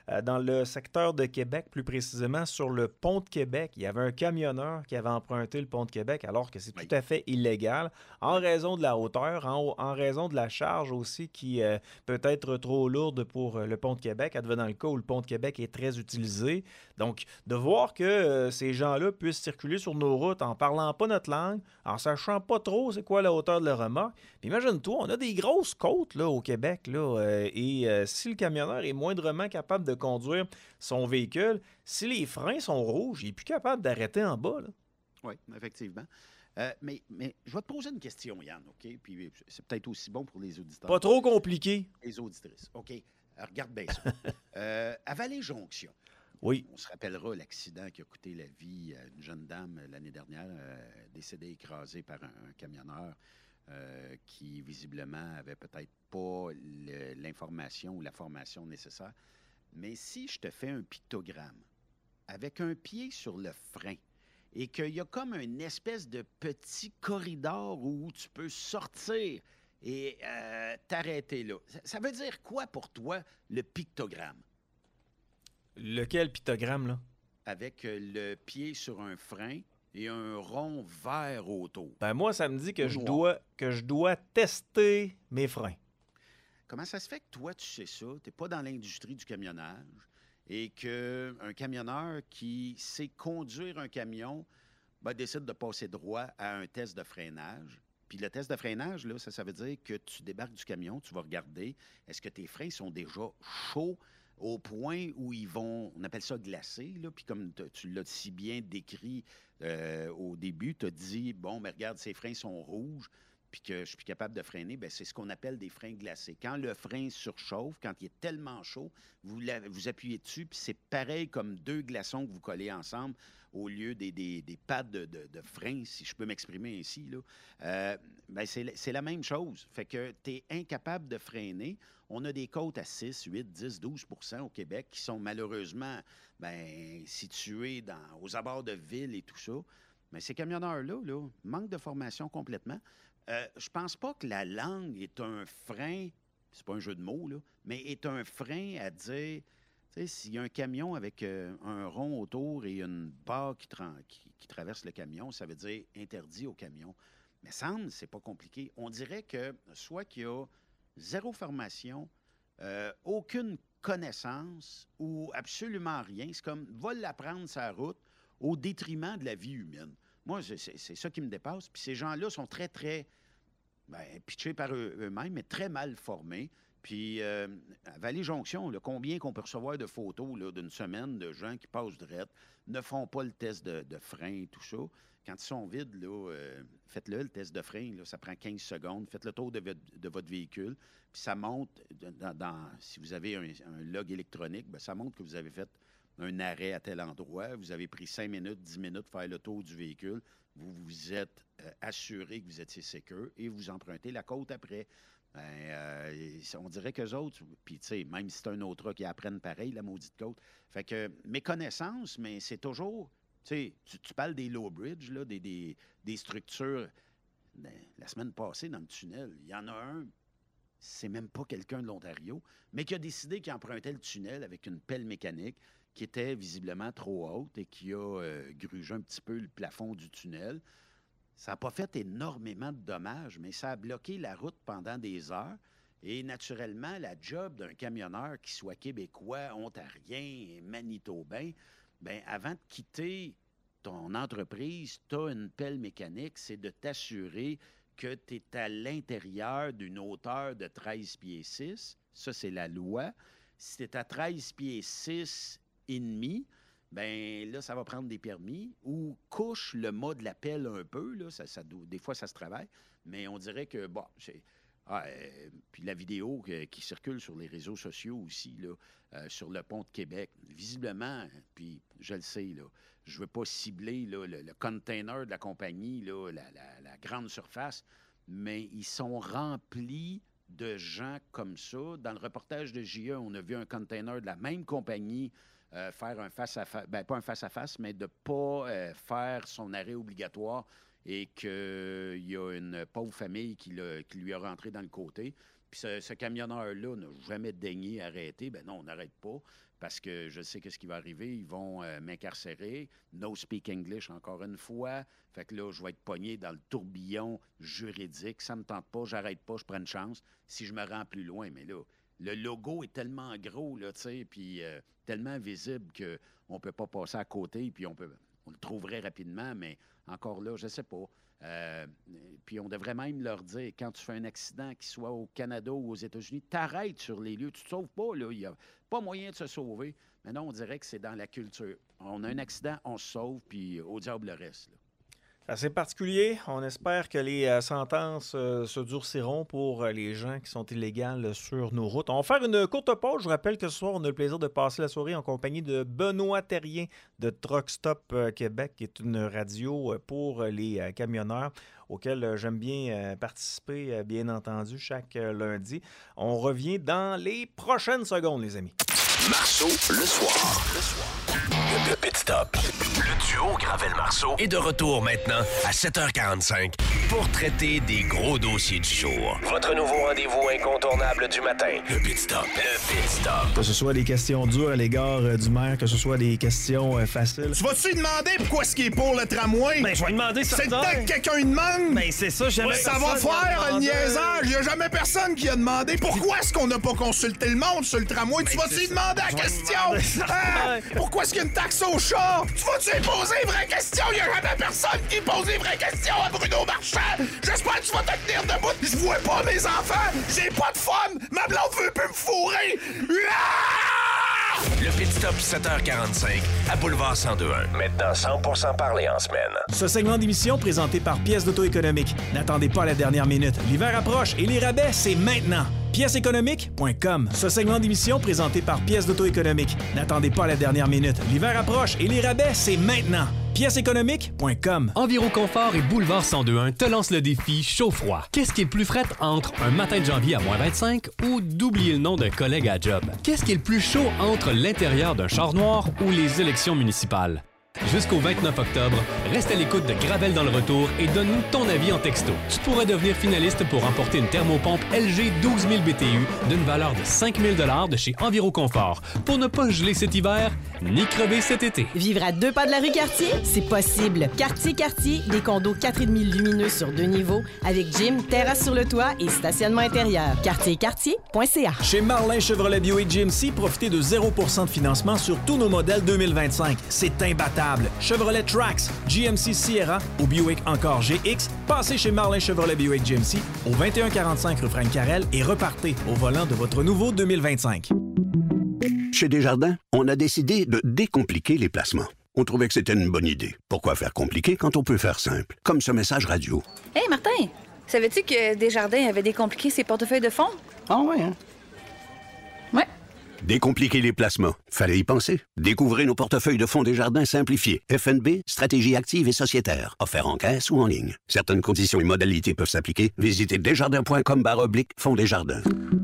dans le secteur de Québec, plus précisément sur le pont de Québec. Il y avait un camionneur qui avait emprunté le pont de Québec alors que c'est tout à fait illégal en raison de la hauteur, en raison de la charge aussi qui peut être trop lourde pour le pont de Québec, advenant le cas où le pont de Québec est très utilisé. Donc, de voir que ces gens-là puissent circuler sur nos routes en parlant pas notre langue, en sachant pas trop c'est quoi la hauteur de la remorque. Puis imagine-toi, on a des grosses côtes là, au Québec, là, et si le camionneur est moindrement capable de conduire son véhicule, si les freins sont rouges, il n'est plus capable d'arrêter en bas. Là. Oui, effectivement. Mais je vais te poser une question, Yann, OK? Puis c'est peut-être aussi bon pour les auditeurs. Pas trop compliqué. Les auditrices. OK. Regarde bien ça. À Vallée-Jonction, oui. On se rappellera l'accident qui a coûté la vie à une jeune dame l'année dernière, décédée écrasée par un camionneur qui, visiblement, avait peut-être pas l'information ou la formation nécessaire. Mais si je te fais un pictogramme avec un pied sur le frein et qu'il y a comme une espèce de petit corridor où tu peux sortir et t'arrêter là, ça veut dire quoi pour toi, le pictogramme? Lequel pictogramme, là? Avec le pied sur un frein et un rond vert autour. Ben moi, ça me dit que je dois tester mes freins. Comment ça se fait que toi, tu sais ça? Tu n'es pas dans l'industrie du camionnage et qu'un camionneur qui sait conduire un camion décide de passer droit à un test de freinage. Puis le test de freinage, là, ça veut dire que tu débarques du camion, tu vas regarder, est-ce que tes freins sont déjà chauds au point où ils vont, on appelle ça glacé, là, puis comme tu l'as si bien décrit au début, tu as dit, bon, mais regarde, ces freins sont rouges, puis que je suis plus capable de freiner, bien, c'est ce qu'on appelle des freins glacés. Quand le frein surchauffe, quand il est tellement chaud, vous appuyez dessus, puis c'est pareil comme deux glaçons que vous collez ensemble au lieu des pads de frein, si je peux m'exprimer ainsi. Là. C'est la même chose. Fait que tu es incapable de freiner. On a des côtes à 6, 8, 10, 12 % au Québec qui sont malheureusement situées aux abords de villes et tout ça. Mais ces camionneurs-là, manquent de formation complètement. Je pense pas que la langue est un frein, c'est pas un jeu de mots, là, mais est un frein à dire, tu sais, s'il y a un camion avec un rond autour et une barre qui traverse le camion, ça veut dire interdit au camion. Mais semble, c'est pas compliqué. On dirait que soit qu'il y a zéro formation, aucune connaissance ou absolument rien. C'est comme, va l'apprendre sa route au détriment de la vie humaine. Moi, c'est ça qui me dépasse. Puis ces gens-là sont très, très pitchés par eux-mêmes, mais très mal formés. Puis à Vallée-Jonction, combien qu'on peut recevoir de photos là, d'une semaine de gens qui passent drette, ne font pas le test de frein et tout ça. Quand ils sont vides, faites-le, le test de frein, là, ça prend 15 secondes. Faites le tour de votre véhicule. Puis ça montre, si vous avez un log électronique, ça montre que vous avez fait un arrêt à tel endroit. Vous avez pris 5 minutes, 10 minutes pour faire le tour du véhicule. Vous vous êtes assuré que vous étiez sécure et vous empruntez la côte après. On dirait qu'eux autres, puis tu sais, même si c'est un autre qui apprennent pareil, la maudite côte. Fait que mes connaissances, mais c'est toujours, tu sais, tu parles des low bridge, là, des structures. La semaine passée, dans le tunnel, il y en a un, c'est même pas quelqu'un de l'Ontario, mais qui a décidé qu'il empruntait le tunnel avec une pelle mécanique qui était visiblement trop haute et qui a grugé un petit peu le plafond du tunnel. Ça n'a pas fait énormément de dommages, mais ça a bloqué la route pendant des heures. Et naturellement, la job d'un camionneur, qui soit québécois, ontarien, manitobain, avant de quitter ton entreprise, tu as une pelle mécanique, c'est de t'assurer que tu es à l'intérieur d'une hauteur de 13 pieds 6. Ça, c'est la loi. Si tu es à 13 pieds 6 et demi, là, ça va prendre des permis ou couche le mât de la pelle un peu. Là, des fois, ça se travaille, mais on dirait que, puis la vidéo qui circule sur les réseaux sociaux aussi, là, sur le pont de Québec, visiblement, puis je le sais, là, je ne veux pas cibler là, le container de la compagnie, là, la grande surface, mais ils sont remplis de gens comme ça. Dans le reportage de JE, on a vu un container de la même compagnie faire un face-à-face, pas un face-à-face, mais de ne pas faire son arrêt obligatoire et qu'il y a une pauvre famille qui lui a rentré dans le côté. Puis ce camionneur-là n'a jamais daigné arrêter. Non, on n'arrête pas. parce que je sais qu'est-ce qui va arriver. Ils vont m'incarcérer. No speak English, encore une fois. Fait que là, je vais être pogné dans le tourbillon juridique. Ça me tente pas, j'arrête pas, je prends une chance. Si je me rends plus loin, mais là, le logo est tellement gros, là, tu sais, puis tellement visible qu'on ne peut pas passer à côté, puis on le trouverait rapidement, mais encore là, je ne sais pas. Puis on devrait même leur dire, quand tu fais un accident, qu'il soit au Canada ou aux États-Unis, t'arrêtes sur les lieux, tu te sauves pas, là, il n'y a pas moyen de se sauver. Mais non, on dirait que c'est dans la culture. On a un accident, on se sauve, puis au diable le reste, là. Assez particulier. On espère que les sentences se durciront pour les gens qui sont illégaux sur nos routes. On va faire une courte pause. Je vous rappelle que ce soir, on a le plaisir de passer la soirée en compagnie de Benoît Terrien de Truck Stop Québec, qui est une radio pour les camionneurs auquel j'aime bien participer, bien entendu, chaque lundi. On revient dans les prochaines secondes, les amis. Marceau, le soir. Le Pit Stop. Le duo Gravel-Marceau est de retour maintenant à 7h45 pour traiter des gros dossiers du jour. Votre nouveau rendez-vous incontournable du matin. Le Pit Stop. Le Pit Stop. Que ce soit des questions dures à l'égard du maire, que ce soit des questions faciles. Tu vas-tu lui demander pourquoi est-ce qu'il est pour le tramway? Ben, je vais demander ça. C'est le temps que quelqu'un lui demande. Ben, c'est ça, jamais ça va faire le niaisage. Il n'y a jamais personne qui a demandé pourquoi est-ce qu'on n'a pas consulté le monde sur le tramway. Tu vas-tu lui demander la question? Hein? Pourquoi est-ce qu'il y a une taxe au chat? Tu vas-tu lui poser les vraies questions? Il n'y a jamais personne qui pose les vraies questions à Bruno Marchand. J'espère que tu vas te tenir debout. Je vois pas mes enfants. J'ai pas de fun. Ma blonde veut plus me fourrer. Ah! Le Pit Stop 7h45 à Boulevard 102.1. Maintenant 100% parlé en semaine. Ce segment d'émission présenté par Pièces d'Auto Économique. N'attendez pas la dernière minute. L'hiver approche et les rabais, c'est maintenant. Pièceséconomique.com. Ce segment d'émission présenté par Pièces d'Auto Économique. N'attendez pas la dernière minute. L'hiver approche et les rabais, c'est maintenant. Pièceséconomique.com. Enviroconfort et Boulevard 102.1 te lancent le défi chaud-froid. Qu'est-ce qui est le plus frais entre un matin de janvier à moins 25 ou d'oublier le nom d'un collègue à job? Qu'est-ce qui est le plus chaud entre l'intérieur d'un char noir ou les élections municipales? Jusqu'au 29 octobre, reste à l'écoute de Gravel dans le retour et donne-nous ton avis en texto. Tu pourrais devenir finaliste pour remporter une thermopompe LG 12 000 BTU d'une valeur de 5 000 $ de chez Enviroconfort pour ne pas geler cet hiver ni crever cet été. Vivre à 2 pas de la rue Cartier, c'est possible. Cartier, des condos 4,5 lumineux sur 2 niveaux avec gym, terrasse sur le toit et stationnement intérieur. Cartier.ca. Chez Marlin Chevrolet Buick GMC, profitez de 0% de financement sur tous nos modèles 2025. C'est imbattable. Chevrolet Trax, GMC Sierra ou Buick Encore GX, passez chez Marlin Chevrolet Buick GMC au 2145 rue Frank-Carrel et repartez au volant de votre nouveau 2025. Chez Desjardins, on a décidé de décompliquer les placements. On trouvait que c'était une bonne idée. Pourquoi faire compliqué quand on peut faire simple? Comme ce message radio. Hey Martin, savais-tu que Desjardins avait décompliqué ses portefeuilles de fonds? Ah ouais, hein? Ouais. Décompliquer les placements. Fallait y penser. Découvrez nos portefeuilles de fonds Desjardins simplifiés. FNB, stratégie active et sociétaire. Offert en caisse ou en ligne. Certaines conditions et modalités peuvent s'appliquer. Visitez desjardins.com/fonds Desjardins.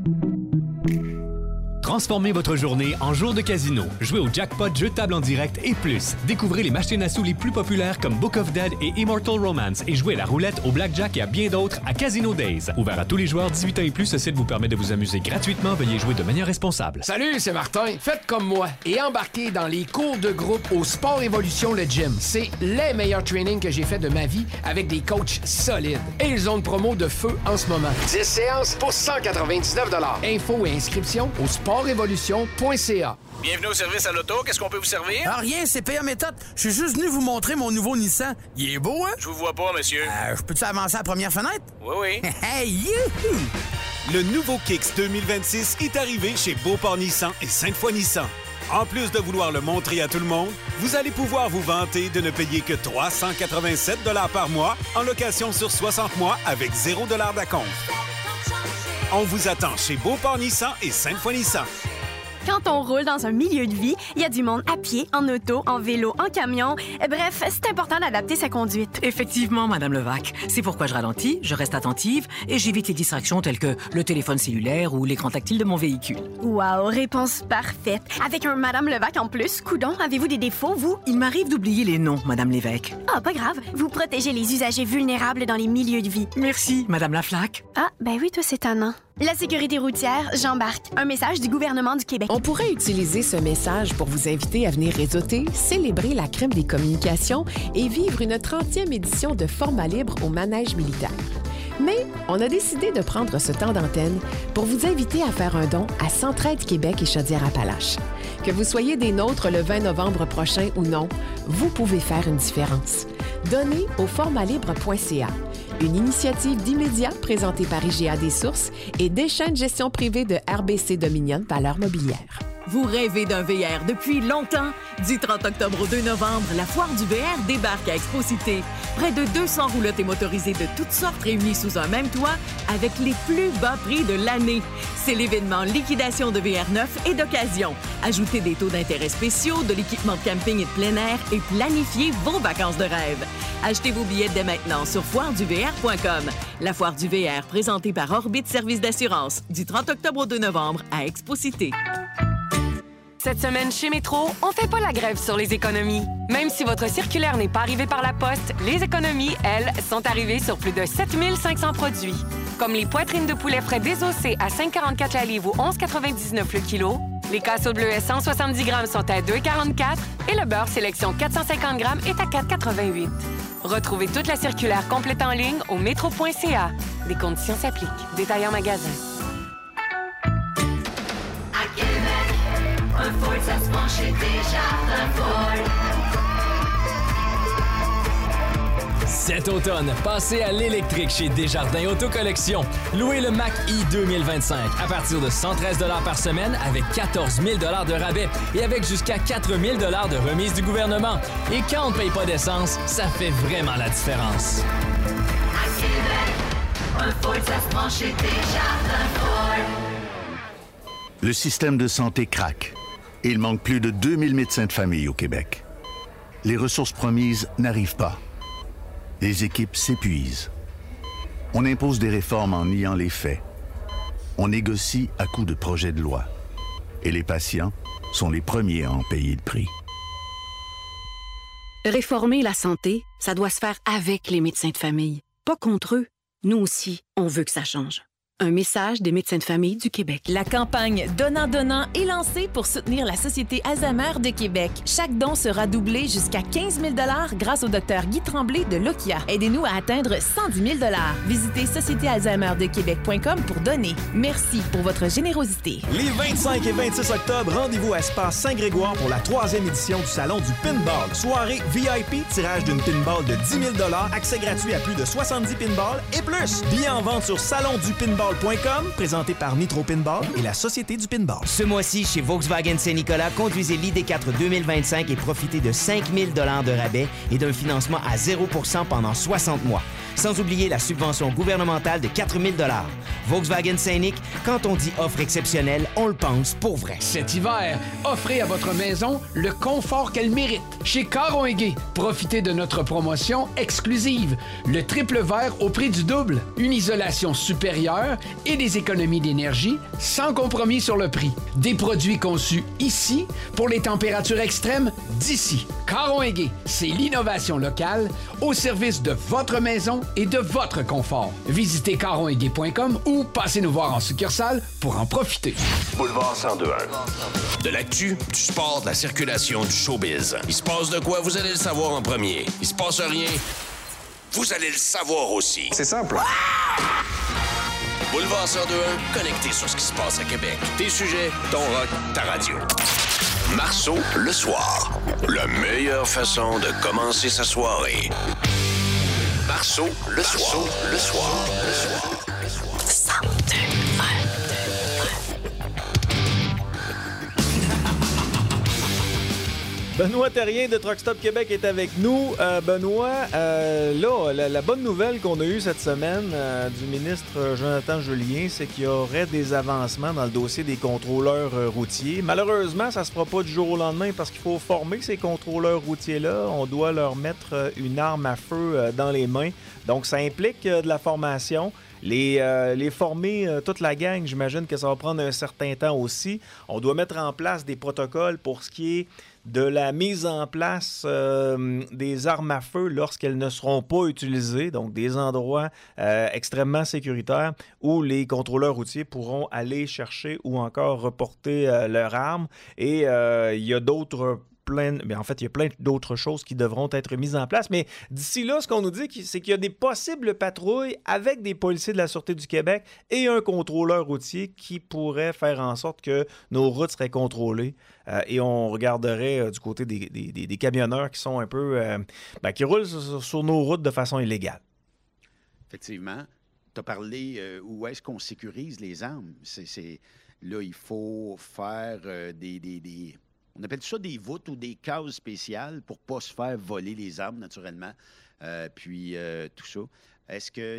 Transformez votre journée en jour de casino. Jouez au jackpot, jeux de table en direct et plus. Découvrez les machines à sous les plus populaires comme Book of Dead et Immortal Romance et jouez à la roulette, au blackjack et à bien d'autres à Casino Days. Ouvert à tous les joueurs 18 ans et plus, ce site vous permet de vous amuser gratuitement. Veuillez jouer de manière responsable. Salut, c'est Martin. Faites comme moi et embarquez dans les cours de groupe au Sport Évolution le gym. C'est les meilleurs trainings que j'ai fait de ma vie avec des coachs solides. Et ils ont une promo de feu en ce moment. 10 séances pour 199 $. Infos et inscriptions au sportévolution.ca. Bienvenue au service à l'auto. Qu'est-ce qu'on peut vous servir? Ah, rien, c'est PA Méthode. Je suis juste venu vous montrer mon nouveau Nissan. Il est beau, hein? Je vous vois pas, monsieur. Je peux-tu avancer à la première fenêtre? Oui. Hey, youhou! Le nouveau Kicks 2026 est arrivé chez Beauport Nissan et Sainte-Foy Nissan. En plus de vouloir le montrer à tout le monde, vous allez pouvoir vous vanter de ne payer que 387 $ par mois en location sur 60 mois avec 0 $ d'acompte. On vous attend chez Beauport Nissan et Sainte-Foy Nissan. Quand on roule dans un milieu de vie, il y a du monde à pied, en auto, en vélo, en camion. Bref, c'est important d'adapter sa conduite. Effectivement, Madame Levac. C'est pourquoi je ralentis, je reste attentive et j'évite les distractions telles que le téléphone cellulaire ou l'écran tactile de mon véhicule. Wow, réponse parfaite. Avec un Madame Levac en plus, coudonc, avez-vous des défauts, vous? Il m'arrive d'oublier les noms, Madame Lévesque. Ah, pas grave. Vous protégez les usagers vulnérables dans les milieux de vie. Merci, Madame Laflaque. Ah, ben oui, toi, c'est tannant. La sécurité routière, j'embarque. Un message du gouvernement du Québec. On pourrait utiliser ce message pour vous inviter à venir réseauter, célébrer la crème des communications et vivre une 30e édition de Format libre au Manège militaire. Mais on a décidé de prendre ce temps d'antenne pour vous inviter à faire un don à Centraide Québec et Chaudière-Appalaches. Que vous soyez des nôtres le 20 novembre prochain ou non, vous pouvez faire une différence. Donnez au formatlibre.ca. Une initiative d'immédiat présentée par IGA des Sources et des chaînes gestion privée de RBC Dominion Valeurs mobilières. Vous rêvez d'un VR depuis longtemps? Du 30 octobre au 2 novembre, la foire du VR débarque à Expo-Cité. Près de 200 roulottes et motorisées de toutes sortes réunies sous un même toit avec les plus bas prix de l'année. C'est l'événement liquidation de VR neuf et d'occasion. Ajoutez des taux d'intérêt spéciaux, de l'équipement de camping et de plein air et planifiez vos vacances de rêve. Achetez vos billets dès maintenant sur foireduvr.com. La foire du VR présentée par Orbit Services d'assurance du 30 octobre au 2 novembre à Expo-Cité. Cette semaine, chez Métro, on fait pas la grève sur les économies. Même si votre circulaire n'est pas arrivé par la poste, les économies, elles, sont arrivées sur plus de 7500 produits. Comme les poitrines de poulet frais désossées à 5,44 la livre ou 11,99 le kilo, les casseaux de bleuets 170 grammes sont à 2,44 et le beurre sélection 450 grammes est à 4,88. Retrouvez toute la circulaire complète en ligne au métro.ca. Des conditions s'appliquent. Détail en magasin. Un Ford, ça se prend chez Desjardins Ford. Cet automne, passez à l'électrique chez Desjardins Autocollection. Louez le Mach-E 2025 à partir de 113 $ par semaine avec 14 000 $ de rabais et avec jusqu'à 4 000 $ de remise du gouvernement. Et quand on ne paye pas d'essence, ça fait vraiment la différence. À Québec, un Ford, ça se prend chez Desjardins Ford. Le système de santé craque. Il manque plus de 2000 médecins de famille au Québec. Les ressources promises n'arrivent pas. Les équipes s'épuisent. On impose des réformes en niant les faits. On négocie à coups de projets de loi. Et les patients sont les premiers à en payer le prix. Réformer la santé, ça doit se faire avec les médecins de famille, pas contre eux. Nous aussi, on veut que ça change. Un message des médecins de famille du Québec. La campagne Donnant-Donnant est lancée pour soutenir la Société Alzheimer de Québec. Chaque don sera doublé jusqu'à 15 000 $ grâce au Dr Guy Tremblay de Lokia. Aidez-nous à atteindre 110 000 $. Visitez sociétéalzheimerdequebec.com pour donner. Merci pour votre générosité. Les 25 et 26 octobre, rendez-vous à Espace Saint-Grégoire pour la 3e édition du Salon du Pinball. Soirée VIP, tirage d'une pinball de 10 000 $, accès gratuit à plus de 70 pinballs et plus. Billets en vente sur salondupinball.com, présenté par Nitro Pinball et la Société du Pinball. Ce mois-ci, chez Volkswagen Saint-Nicolas, conduisez l'ID4 2025 et profitez de 5 000 $ de rabais et d'un financement à 0% pendant 60 mois. Sans oublier la subvention gouvernementale de 4 000 $. Volkswagen Saint-Nic, quand on dit offre exceptionnelle, on le pense pour vrai. Cet hiver, offrez à votre maison le confort qu'elle mérite. Chez Caron & Gay, profitez de notre promotion exclusive. Le triple vert au prix du double. Une isolation supérieure et des économies d'énergie sans compromis sur le prix. Des produits conçus ici pour les températures extrêmes d'ici. Caron & Gay, c'est l'innovation locale au service de votre maison et de votre confort. Visitez caronetgay.com ou passez nous voir en succursale pour en profiter. Boulevard 102.1. De l'actu, du sport, de la circulation, du showbiz. Il se passe de quoi, vous allez le savoir en premier. Il se passe rien, vous allez le savoir aussi. C'est simple. Boulevard 102.1, connecté sur ce qui se passe à Québec. Tes sujets, ton rock, ta radio. Marceau, le soir. La meilleure façon de commencer sa soirée. Marceau, le soir. Le soir. Le soir. 102.1. Benoît Terrien de Truck Stop Québec est avec nous. Benoît, là, la bonne nouvelle qu'on a eue cette semaine du ministre Jonathan Julien, c'est qu'il y aurait des avancements dans le dossier des contrôleurs routiers. Malheureusement, ça se fera pas du jour au lendemain parce qu'il faut former ces contrôleurs routiers-là. On doit leur mettre une arme à feu dans les mains. Donc, ça implique de la formation. Les former, toute la gang, j'imagine que ça va prendre un certain temps aussi. On doit mettre en place des protocoles pour ce qui est de la mise en place des armes à feu lorsqu'elles ne seront pas utilisées, donc des endroits extrêmement sécuritaires où les contrôleurs routiers pourront aller chercher ou encore reporter leurs armes. Et il y a d'autres mais en fait, il y a plein d'autres choses qui devront être mises en place. Mais d'ici là, ce qu'on nous dit, c'est qu'il y a des possibles patrouilles avec des policiers de la Sûreté du Québec et un contrôleur routier qui pourrait faire en sorte que nos routes seraient contrôlées. Et on regarderait du côté des camionneurs qui sont un peu... qui roulent sur nos routes de façon illégale. Effectivement. Tu as parlé où est-ce qu'on sécurise les armes. Là, il faut faire des on appelle ça des voûtes ou des cases spéciales pour ne pas se faire voler les armes, naturellement. Tout ça. Est-ce que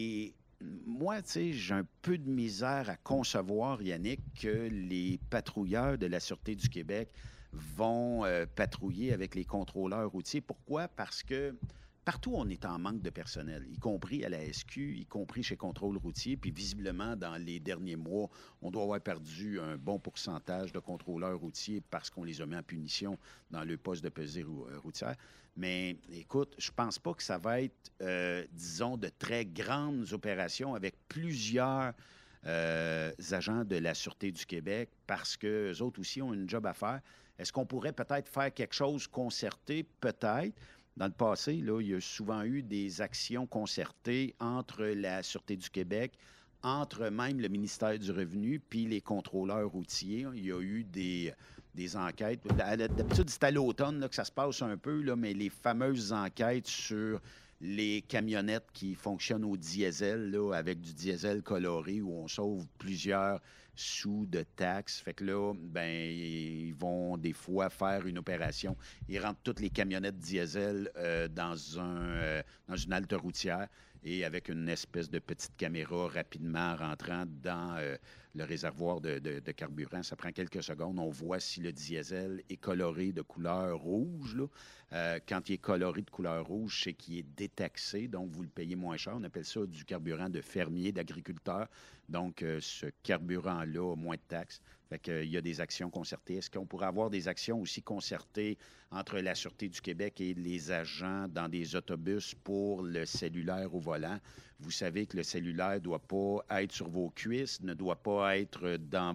Moi, tu sais, j'ai un peu de misère à concevoir, Yannick, que les patrouilleurs de la Sûreté du Québec vont patrouiller avec les contrôleurs routiers. Pourquoi? Parce que partout, on est en manque de personnel, y compris à la SQ, y compris chez Contrôle routier. Puis visiblement, dans les derniers mois, on doit avoir perdu un bon pourcentage de contrôleurs routiers parce qu'on les a mis en punition dans le poste de pesée routière. Mais écoute, je pense pas que ça va être, disons, de très grandes opérations avec plusieurs agents de la Sûreté du Québec parce qu'eux autres aussi ont une job à faire. Est-ce qu'on pourrait peut-être faire quelque chose concerté? Peut-être. Dans le passé, là, il y a souvent eu des actions concertées entre la Sûreté du Québec, entre même le ministère du Revenu puis les contrôleurs routiers. Il y a eu des enquêtes. D'habitude, c'est à l'automne là, que ça se passe un peu, là, mais les fameuses enquêtes sur les camionnettes qui fonctionnent au diesel, là, avec du diesel coloré, où on sauve plusieurs sous de taxes. Fait que là, ils vont des fois faire une opération. Ils rentrent toutes les camionnettes diesel dans une halte routière et avec une espèce de petite caméra rapidement rentrant dans le réservoir de carburant. Ça prend quelques secondes. On voit si le diesel est coloré de couleur rouge. Là. Quand il est coloré de couleur rouge, c'est qu'il est détaxé, donc vous le payez moins cher. On appelle ça du carburant de fermier, d'agriculteur. Donc, ce carburant-là a moins de taxes. Fait qu'il y a des actions concertées. Est-ce qu'on pourrait avoir des actions aussi concertées entre la Sûreté du Québec et les agents dans des autobus pour le cellulaire au volant? Vous savez que le cellulaire ne doit pas être sur vos cuisses, ne doit pas être dans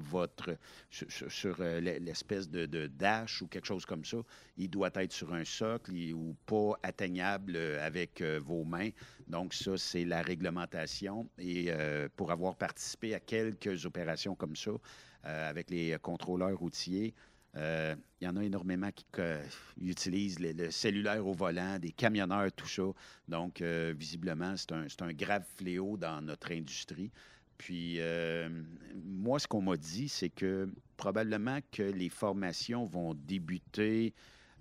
sur l'espèce de dash ou quelque chose comme ça. Il doit être sur un socle ou pas atteignable avec vos mains. Donc, ça, c'est la réglementation. Et pour avoir participé à quelques opérations comme ça, avec les contrôleurs routiers, il y en a énormément qui utilisent le cellulaire au volant, des camionneurs, tout ça. Donc, visiblement, c'est un grave fléau dans notre industrie. Puis, moi, ce qu'on m'a dit, c'est que probablement que les formations vont débuter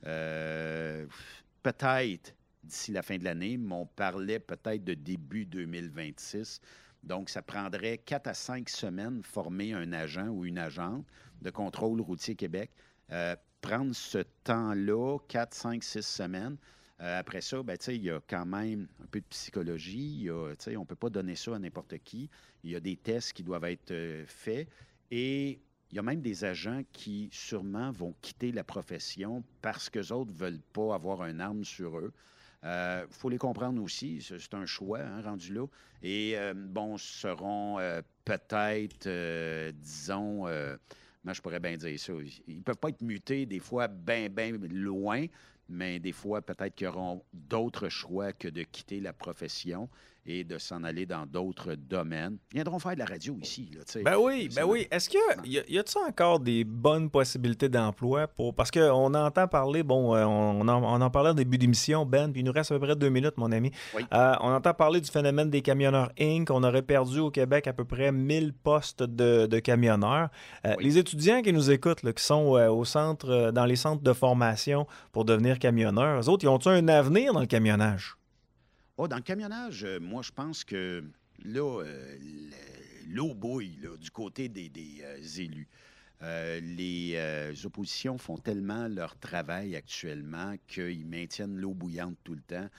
peut-être d'ici la fin de l'année, mais on parlait peut-être de début 2026. Donc, ça prendrait 4 à 5 semaines former un agent ou une agente de Contrôle routier Québec. Prendre ce temps-là, 4, 5, 6 semaines. Après ça, il y a quand même un peu de psychologie. On ne peut pas donner ça à n'importe qui. Il y a des tests qui doivent être faits. Et il y a même des agents qui, sûrement, vont quitter la profession parce qu'eux autres ne veulent pas avoir une arme sur eux. Il faut les comprendre aussi. C'est un choix, rendu là. Et, seront peut-être, disons... moi, je pourrais bien dire ça. Ils ne peuvent pas être mutés des fois bien loin, mais des fois, peut-être qu'ils auront d'autres choix que de quitter la profession et de s'en aller dans d'autres domaines. Ils viendront faire de la radio ici. Là, ben oui. Est-ce qu'il y a-t-il encore des bonnes possibilités d'emploi parce qu'on entend parler, on en parlait au début d'émission, Ben, puis il nous reste à peu près 2 minutes, mon ami. Oui. On entend parler du phénomène des camionneurs Inc. On aurait perdu au Québec à peu près 1000 postes de camionneurs. Oui. Les étudiants qui nous écoutent, là, qui sont dans les centres de formation pour devenir camionneurs, eux autres, ils ont-ils un avenir dans le camionnage? Dans le camionnage, moi, je pense que là, l'eau bouille là, du côté des élus. Les oppositions font tellement leur travail actuellement qu'ils maintiennent l'eau bouillante tout le temps.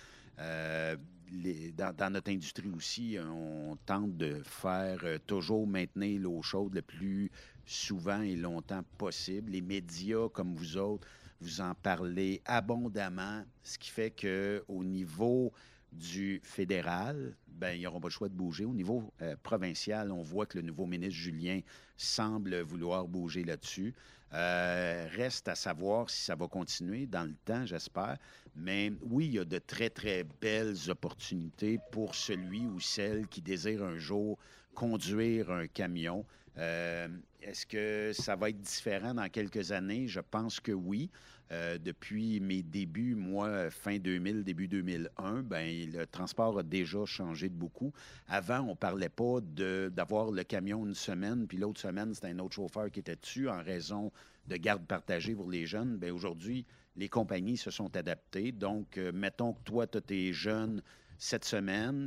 Dans notre industrie aussi, on tente de faire toujours maintenir l'eau chaude le plus souvent et longtemps possible. Les médias, comme vous autres, Vous en parlez abondamment, ce qui fait qu'au niveau du fédéral, ben, ils n'auront pas le choix de bouger. Au niveau provincial, on voit que le nouveau ministre Julien semble vouloir bouger là-dessus. Reste à savoir si ça va continuer dans le temps, j'espère. Mais oui, il y a de très, très belles opportunités pour celui ou celle qui désire un jour conduire un camion. Est-ce que ça va être différent dans quelques années? Je pense que oui. Depuis mes débuts, moi, fin 2000, début 2001, ben, le transport a déjà changé de beaucoup. Avant, on ne parlait pas d'avoir le camion une semaine, puis l'autre semaine, c'était un autre chauffeur qui était dessus en raison de garde partagée pour les jeunes. Bien, aujourd'hui, les compagnies se sont adaptées. Donc, mettons que toi, tu as tes jeunes cette semaine,